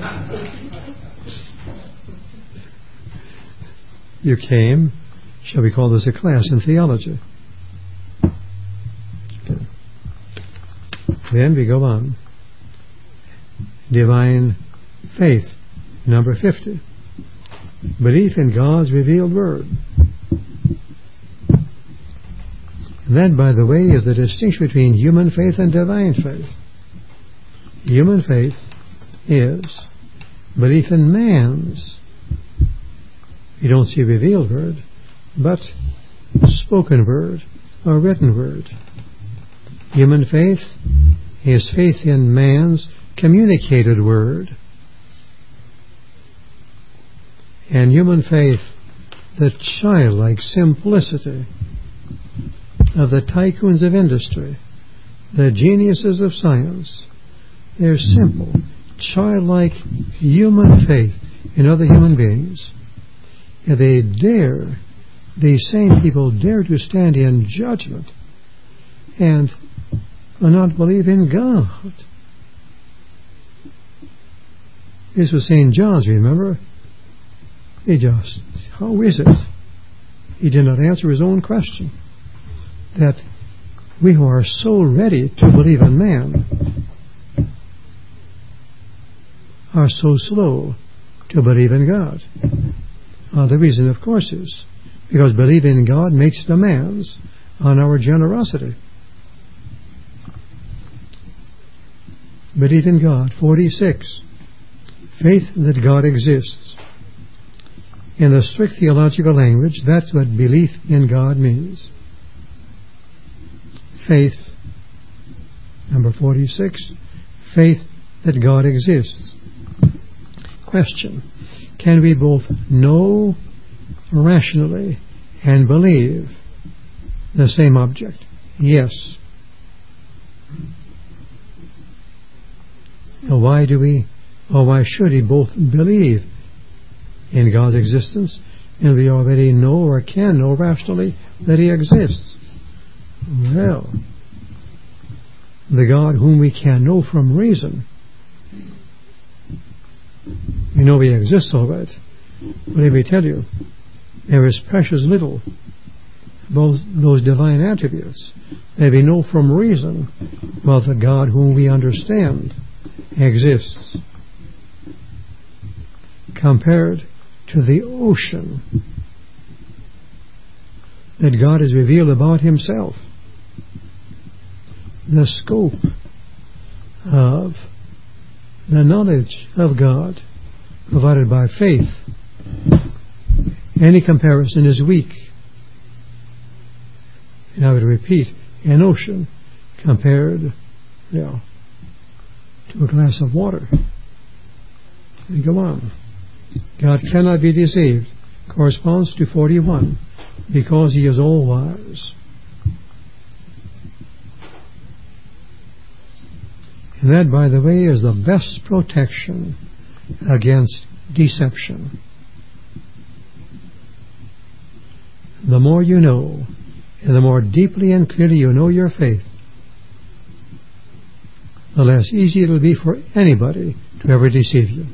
you came, shall we call this a class in theology? Okay. Then we go on. Divine faith, number 50. Belief in God's revealed Word. That, by the way, is the distinction between human faith and divine faith. Human faith is belief in man's, you don't see revealed Word, but spoken Word or written Word. Human faith is faith in man's communicated Word. And human faith, the childlike simplicity of the tycoons of industry, the geniuses of science, their simple, childlike human faith in other human beings. And these same people dare to stand in judgment and not believe in God. This was St. John's, remember? How is it? He did not answer his own question. That we who are so ready to believe in man are so slow to believe in God. The reason, of course, is because believing in God makes demands on our generosity. Believe in God. 46. Faith that God exists. In the strict theological language, that's what belief in God means. Faith, number 46, faith that God exists. Question: can we both know rationally and believe the same object? Yes. Now why should we both believe in God's existence and we already know or can know rationally that He exists? Well, the God whom we can know from reason, we know He exists all right, but let me tell you, there is precious little both those divine attributes that we know from reason about the God whom we understand exists, compared to the ocean that God has revealed about Himself. The scope of the knowledge of God provided by faith, any comparison is weak. And I would repeat, an ocean compared to a glass of water. And go on. God cannot be deceived corresponds to 41, because He is all wise. And that, by the way, is the best protection against deception. The more you know, and the more deeply and clearly you know your faith, the less easy it will be for anybody to ever deceive you.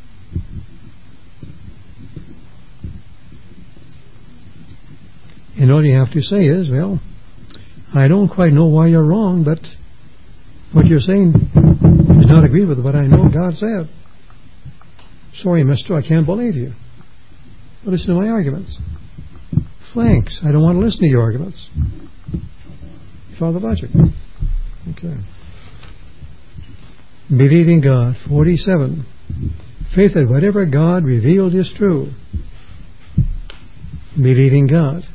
And all you have to say is, well, I don't quite know why you're wrong, but what you're saying does not agree with what I know God said. Sorry, mister, I can't believe you. Well, listen to my arguments. Thanks, I don't want to listen to your arguments. You follow the logic? Okay. Believing God. 47. Faith that whatever God revealed is true. Believing God.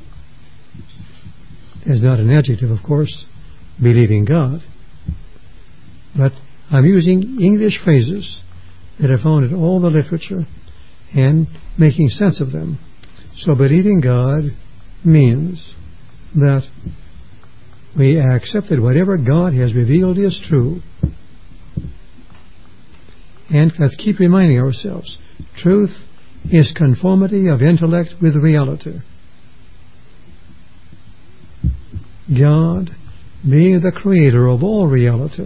There's not an adjective, of course, believing God. But I'm using English phrases that are found in all the literature and making sense of them. So believing God means that we accept that whatever God has revealed is true. And let's keep reminding ourselves, truth is conformity of intellect with reality. God, being the creator of all reality,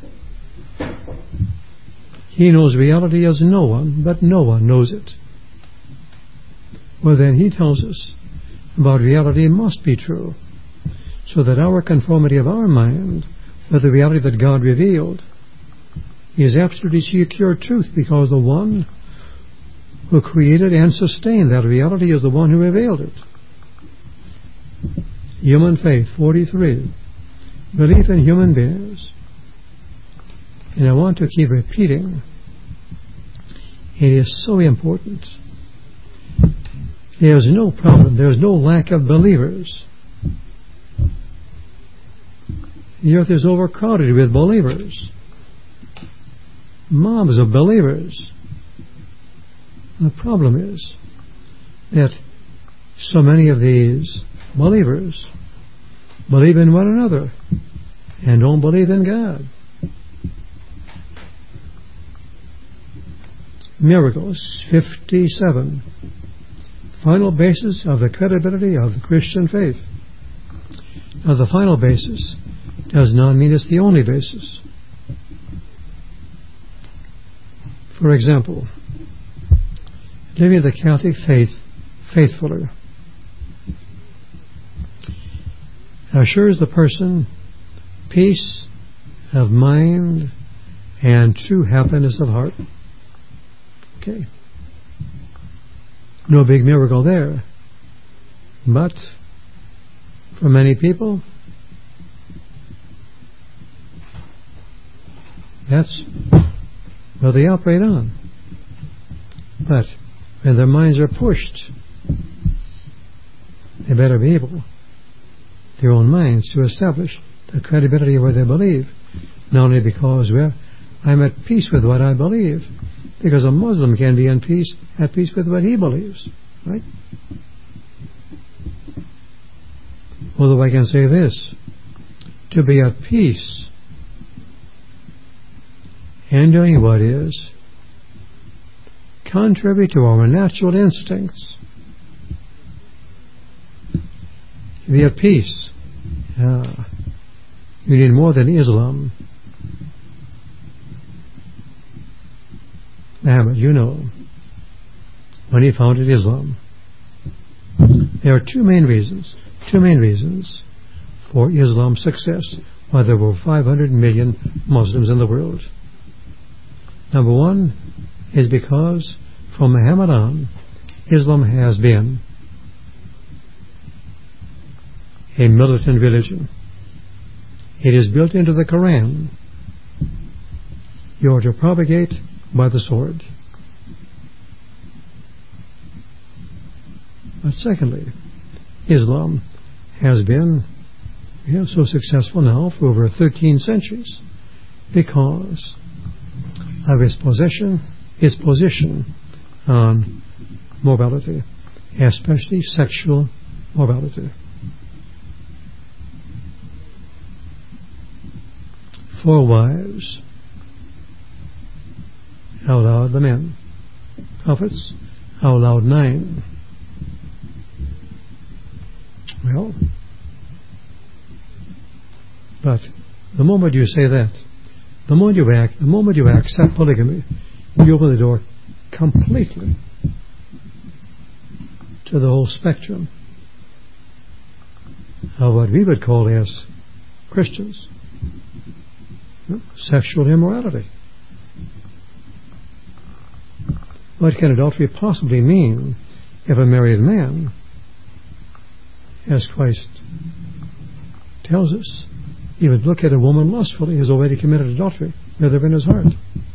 He knows reality as no one, but no one knows it. Well, then He tells us about reality must be true, so that our conformity of our mind with the reality that God revealed is absolutely secure truth, because the one who created and sustained that reality is the one who revealed it. Human faith, 43. Belief in human beings. And I want to keep repeating, it is so important. There's no problem, there's no lack of believers. The earth is overcrowded with believers. Mobs of believers. The problem is that so many of these believers believe in one another and don't believe in God. Miracles, 57. Final basis of the credibility of the Christian faith. Now, the final basis does not mean it's the only basis. For example, living the Catholic faith faithfully assures the person peace of mind and true happiness of heart. Okay. No big miracle there. But for many people, that's what they operate on. But when their minds are pushed, they better be able, their own minds, to establish the credibility of what they believe. Not only because, well, I'm at peace with what I believe, because a Muslim can be at peace with what he believes, right? Although I can say this, to be at peace and doing what is contrary to our natural instincts, to be at peace, you need more than Islam. Muhammad, you know, when he founded Islam, there are two main reasons for Islam's success, why there were 500 million Muslims in the world. Number one is because from Muhammad on, Islam has been a militant religion. It is built into the Quran. You are to propagate by the sword. But secondly, Islam has been so successful now for over 13 centuries because of its position on morality, especially sexual morality. 4 wives allowed the men. Prophets allowed 9. Well, but the moment you say that, the moment you accept polygamy, you open the door completely to the whole spectrum of what we would call as Christians, sexual immorality. What can adultery possibly mean if a married man, as Christ tells us, he would look at a woman lustfully, has already committed adultery with her in his heart?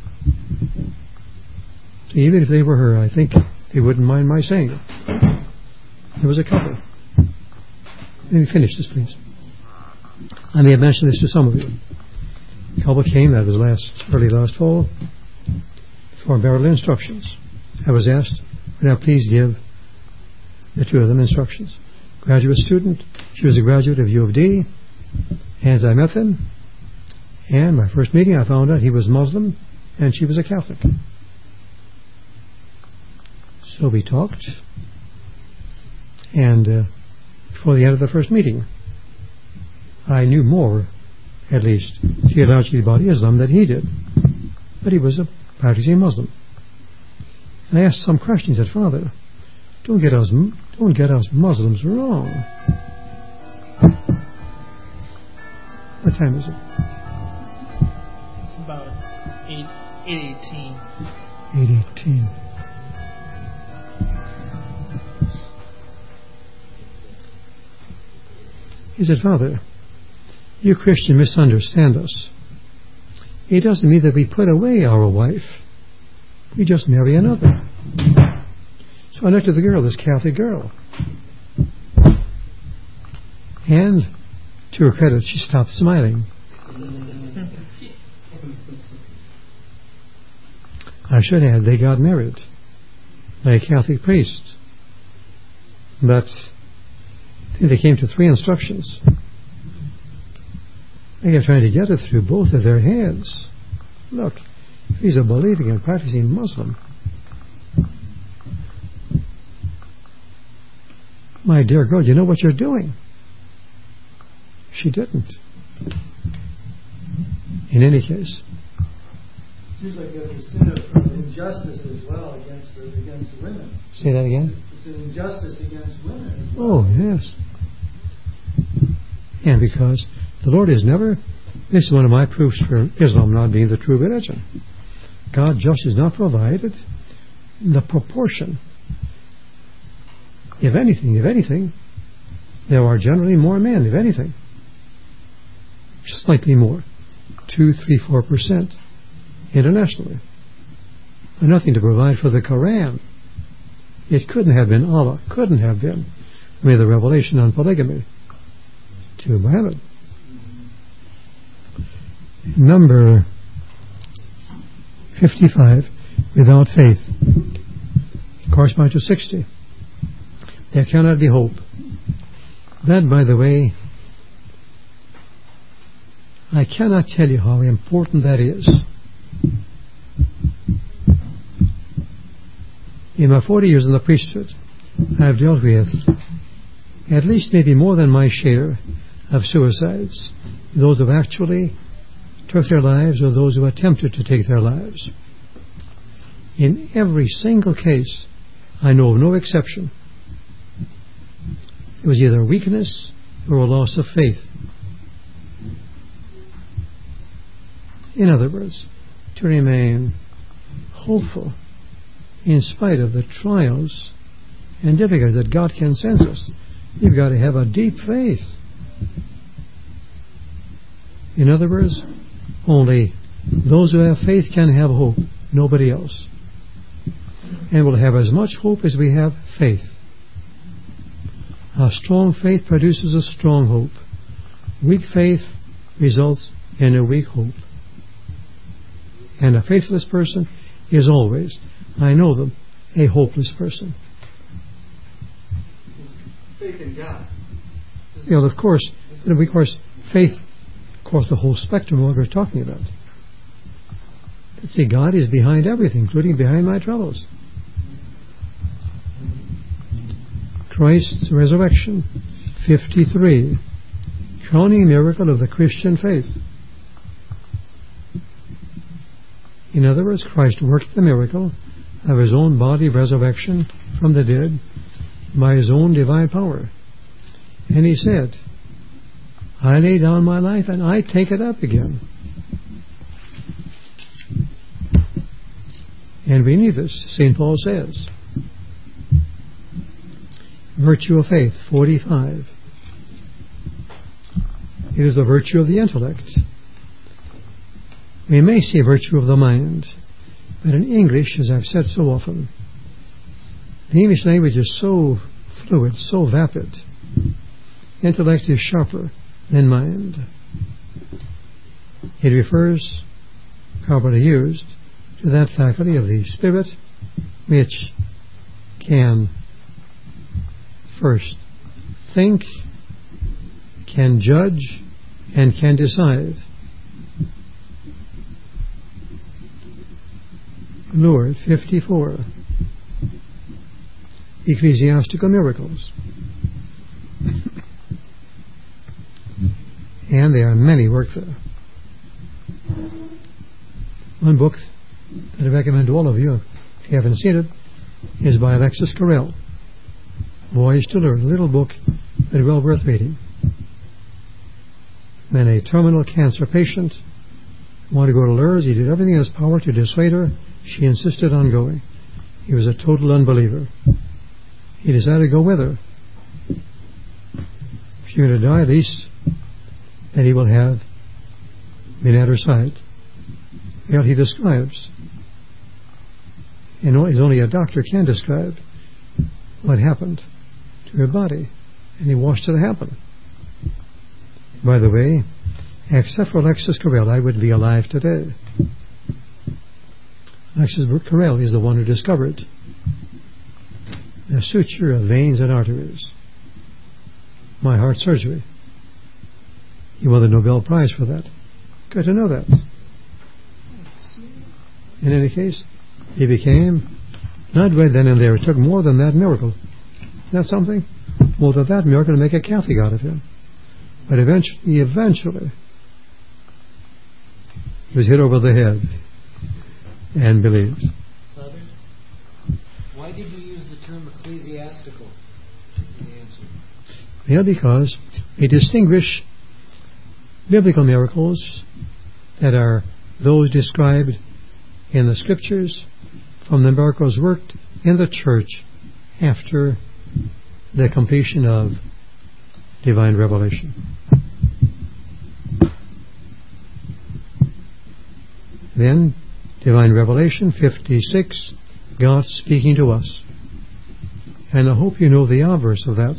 So even if they were her, I think they wouldn't mind my saying it. There was a couple. Let me finish this, please. I may have mentioned this to some of you. A couple came, that was early last fall, for marital instructions. I was asked, would I please give the two of them instructions. Graduate student, she was a graduate of U of D, and I met them, and my first meeting I found out he was Muslim and she was a Catholic. So we talked, and before the end of the first meeting, I knew more, at least, theologically about Islam than he did. But he was a practicing Muslim. And I asked some questions. He said, Father, don't get us Muslims wrong. What time is it? It's about 8:18. 8:18. He said, Father, you Christians misunderstand us. It doesn't mean that we put away our wife. We just marry another. So I looked at the girl, this Catholic girl. And to her credit, she stopped smiling. I should add, they got married by a Catholic priest. But they came to 3 instructions. I kept trying to get it through both of their heads. Look, if he's a believing and practicing Muslim, my dear girl, you know what you're doing. She didn't. In any case. Seems like there's a sin of injustice as well against women. Say that again? It's an injustice against women as well. Oh, yes. And because the Lord is never, this is one of my proofs for Islam not being the true religion. God just has not provided the proportion. If anything, there are generally more men, if anything. Slightly more. 2, 3, 4% internationally. But nothing to provide for the Quran. It couldn't have been Allah, couldn't have been, made the revelation on polygamy to Muhammad. Number 55, without faith, corresponds to 60. There cannot be hope. That, by the way, I cannot tell you how important that is. In my 40 years in the priesthood, I have dealt with at least maybe more than my share of suicides, those who actually took their lives or those who attempted to take their lives. In every single case, I know of no exception. It was either weakness or a loss of faith. In other words, to remain hopeful in spite of the trials and difficulties that God can send us, you've got to have a deep faith. In other words, only those who have faith can have hope, nobody else. And we'll have as much hope as we have faith. A strong faith produces a strong hope. Weak faith results in a weak hope. And a faithless person is always, I know them, a hopeless person. Faith in God. You know, of course, faith, of course, the whole spectrum of what we're talking about. Let's see, God is behind everything, including behind my troubles. Christ's resurrection, 53, crowning miracle of the Christian faith. In other words, Christ worked the miracle of His own body resurrection from the dead by His own divine power. And He said, I lay down my life and I take it up again. And we need this, St. Paul says. Virtue of faith, 45. It is the virtue of the intellect. We may say virtue of the mind, but in English, as I've said so often, the English language is so fluid, so vapid. Intellect is sharper than mind. It refers, properly used, to that faculty of the Spirit which can first think, can judge, and can decide. Lord, 54. Ecclesiastical miracles. And there are many works there. One book that I recommend to all of you, if you haven't seen it, is by Alexis Carrel. Voyage to Learn, a little book that is well worth reading. When a terminal cancer patient wanted to go to Lourdes, he did everything in his power to dissuade her. She insisted on going. He was a total unbeliever. He decided to go with her. If you're going to die, at least that he will have been at her side. Well, he describes, and only a doctor can describe what happened to her body, and he watched it happen. By the way, except for Alexis Carrel, I wouldn't be alive today. Alexis Carrel is the one who discovered the suture of veins and arteries. My heart surgery. He won the Nobel Prize for that. Good to know that. In any case, he became not right then and there. It took more than that miracle. Isn't that something? More than that miracle to make a Catholic out of him. But eventually, he was hit over the head and believed. Father, why did you use the term ecclesiastical in the answer? Well, because we distinguish biblical miracles that are those described in the Scriptures from the miracles worked in the church after the completion of divine revelation. Then, divine revelation 56, God speaking to us. And I hope you know the obverse of that.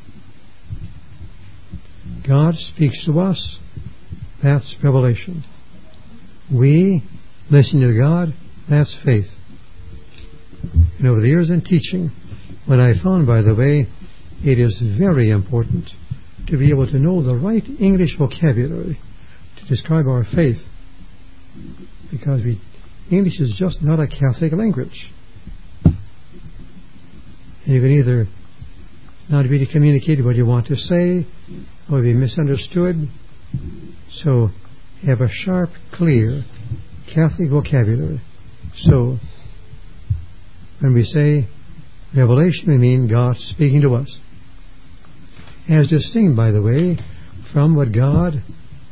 God speaks to us, that's revelation. We listen to God, that's faith. And over the years in teaching, what I found, by the way, it is very important to be able to know the right English vocabulary to describe our faith, because English is just not a Catholic language. And you can either not really communicate what you want to say, or be misunderstood. So have a sharp, clear Catholic vocabulary. So when we say revelation, we mean God speaking to us. As distinct, by the way, from what God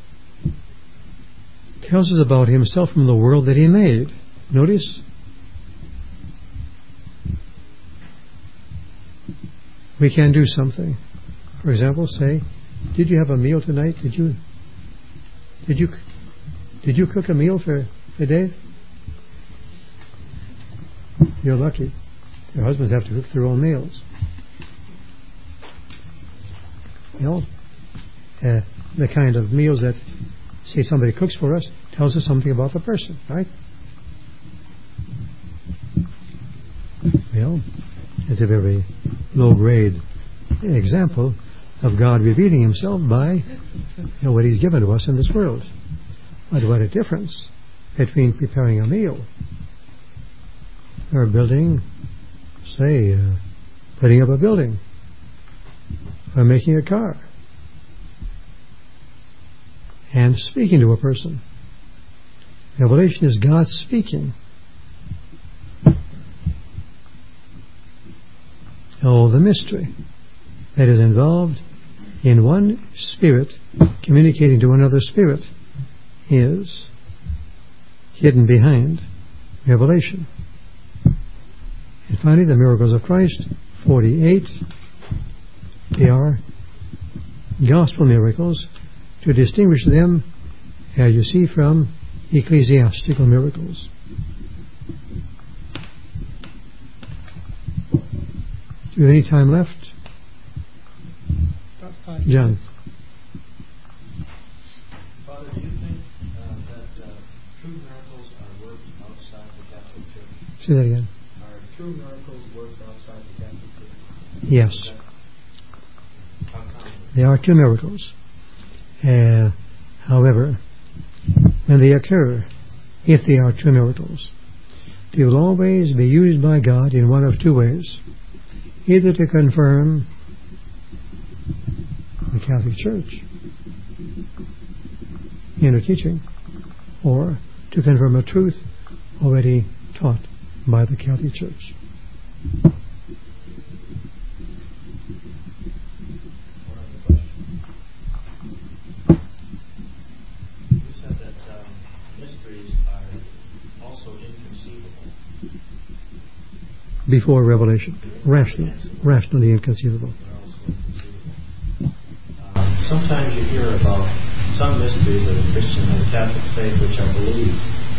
tells us about himself from the world that he made. Notice, we can do something. For example, say, did you have a meal tonight? Did you cook a meal for Dave? You're lucky. Your husbands have to cook their own meals. You know, the kind of meals that, say, somebody cooks for us tells us something about the person, right? Well, it's a very low-grade example of God revealing himself by what he's given to us in this world. But what a difference between preparing a meal or building, say, putting up a building or making a car and speaking to a person. Revelation is God speaking. Oh, the mystery that is involved in one spirit communicating to another spirit is hidden behind revelation. And finally, the miracles of Christ, 48. They are gospel miracles, to distinguish them, as you see, from ecclesiastical miracles. Do you have any time left? John. Father, do you think that true miracles are worked outside Say that again. Are true miracles worked outside the Catholic Church? Yes. How come? There are two miracles. However, when they occur, if they are true miracles, they will always be used by God in one of two ways. Either to confirm the Catholic Church in her teaching, or to confirm a truth already taught by the Catholic Church. You said that mysteries are also inconceivable. Before revelation. Rationally inconceivable. They're also inconceivable. Sometimes you hear about some mysteries of the Christian and Catholic faith which are believed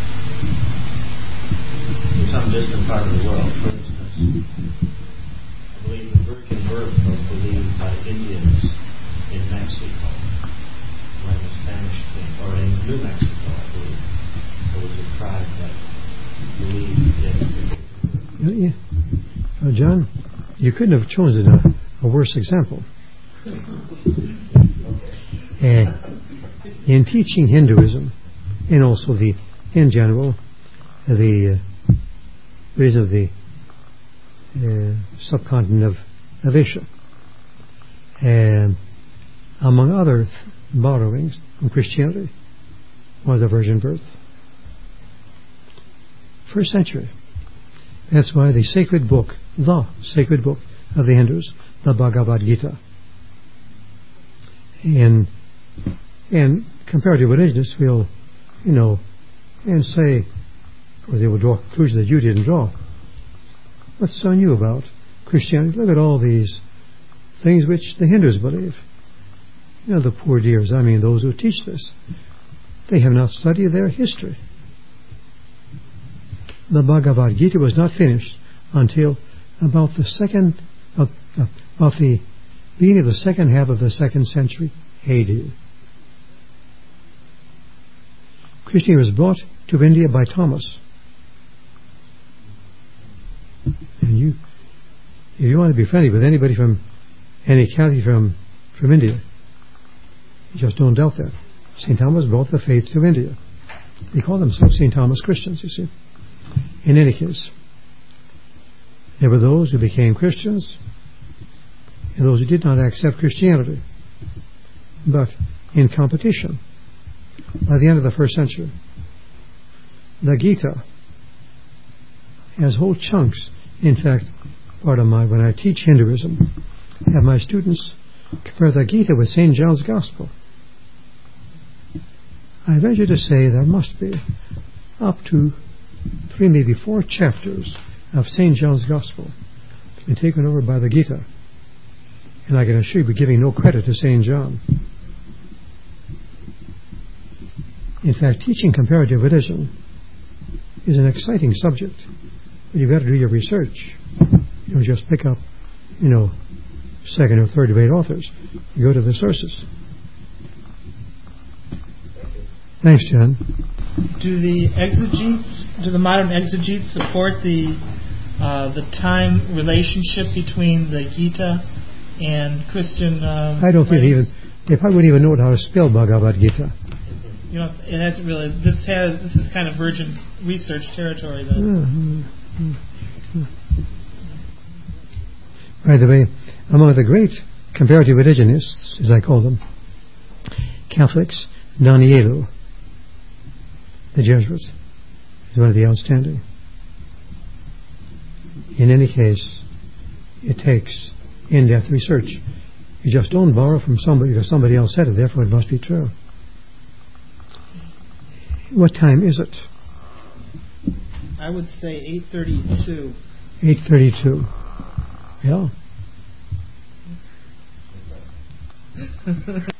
in some distant part of the world. For instance, I believe the virgin birth was believed by Indians in Mexico when the Spanish came, or in New Mexico, I believe. There was a tribe that believed in the virgin birth. Yeah. John, you couldn't have chosen a worse example. In teaching Hinduism, and also in general, the reason of the subcontinent of Asia, among other borrowings from Christianity, was the virgin birth. First century. That's why the sacred book of the Hindus, the Bhagavad Gita, and comparative religionists will, and say, or they will draw conclusions that you didn't draw. What's so new about Christianity? Look at all these things which the Hindus believe. The poor dears, those who teach this, they have not studied their history. The Bhagavad Gita was not finished until about the beginning of the second half of the 2nd century AD. Christianity was brought to India by Thomas. And if you want to be friendly with anybody any Catholic from India, you just don't doubt that. St. Thomas brought the faith to India. They call themselves St. Thomas Christians, you see. In any case, there were those who became Christians and those who did not accept Christianity. But in competition, by the end of the 1st century, the Gita has whole chunks. In fact, when I teach Hinduism, I have my students compare the Gita with St. John's Gospel. I venture to say there must be up to 3, maybe 4 chapters of St. John's Gospel been taken over by the Gita. And I can assure you, we're giving no credit to St. John. In fact, teaching comparative religion is an exciting subject, but you've got to do your research. You don't just pick up, 2nd or 3rd rate authors. You go to the sources. Thanks, John. Do the modern exegetes support the time relationship between the Gita and Christian? I don't think they probably wouldn't even know how to spell Bhagavad Gita. It hasn't really. This is kind of virgin research territory. Then. By the way, among the great comparative religionists, as I call them, Catholics, Danielou, the Jesuit, is one of the outstanding. In any case, it takes in-depth research. You just don't borrow from somebody because somebody else said it, therefore it must be true. What time is it? I would say 8:32. 8:32. Yeah.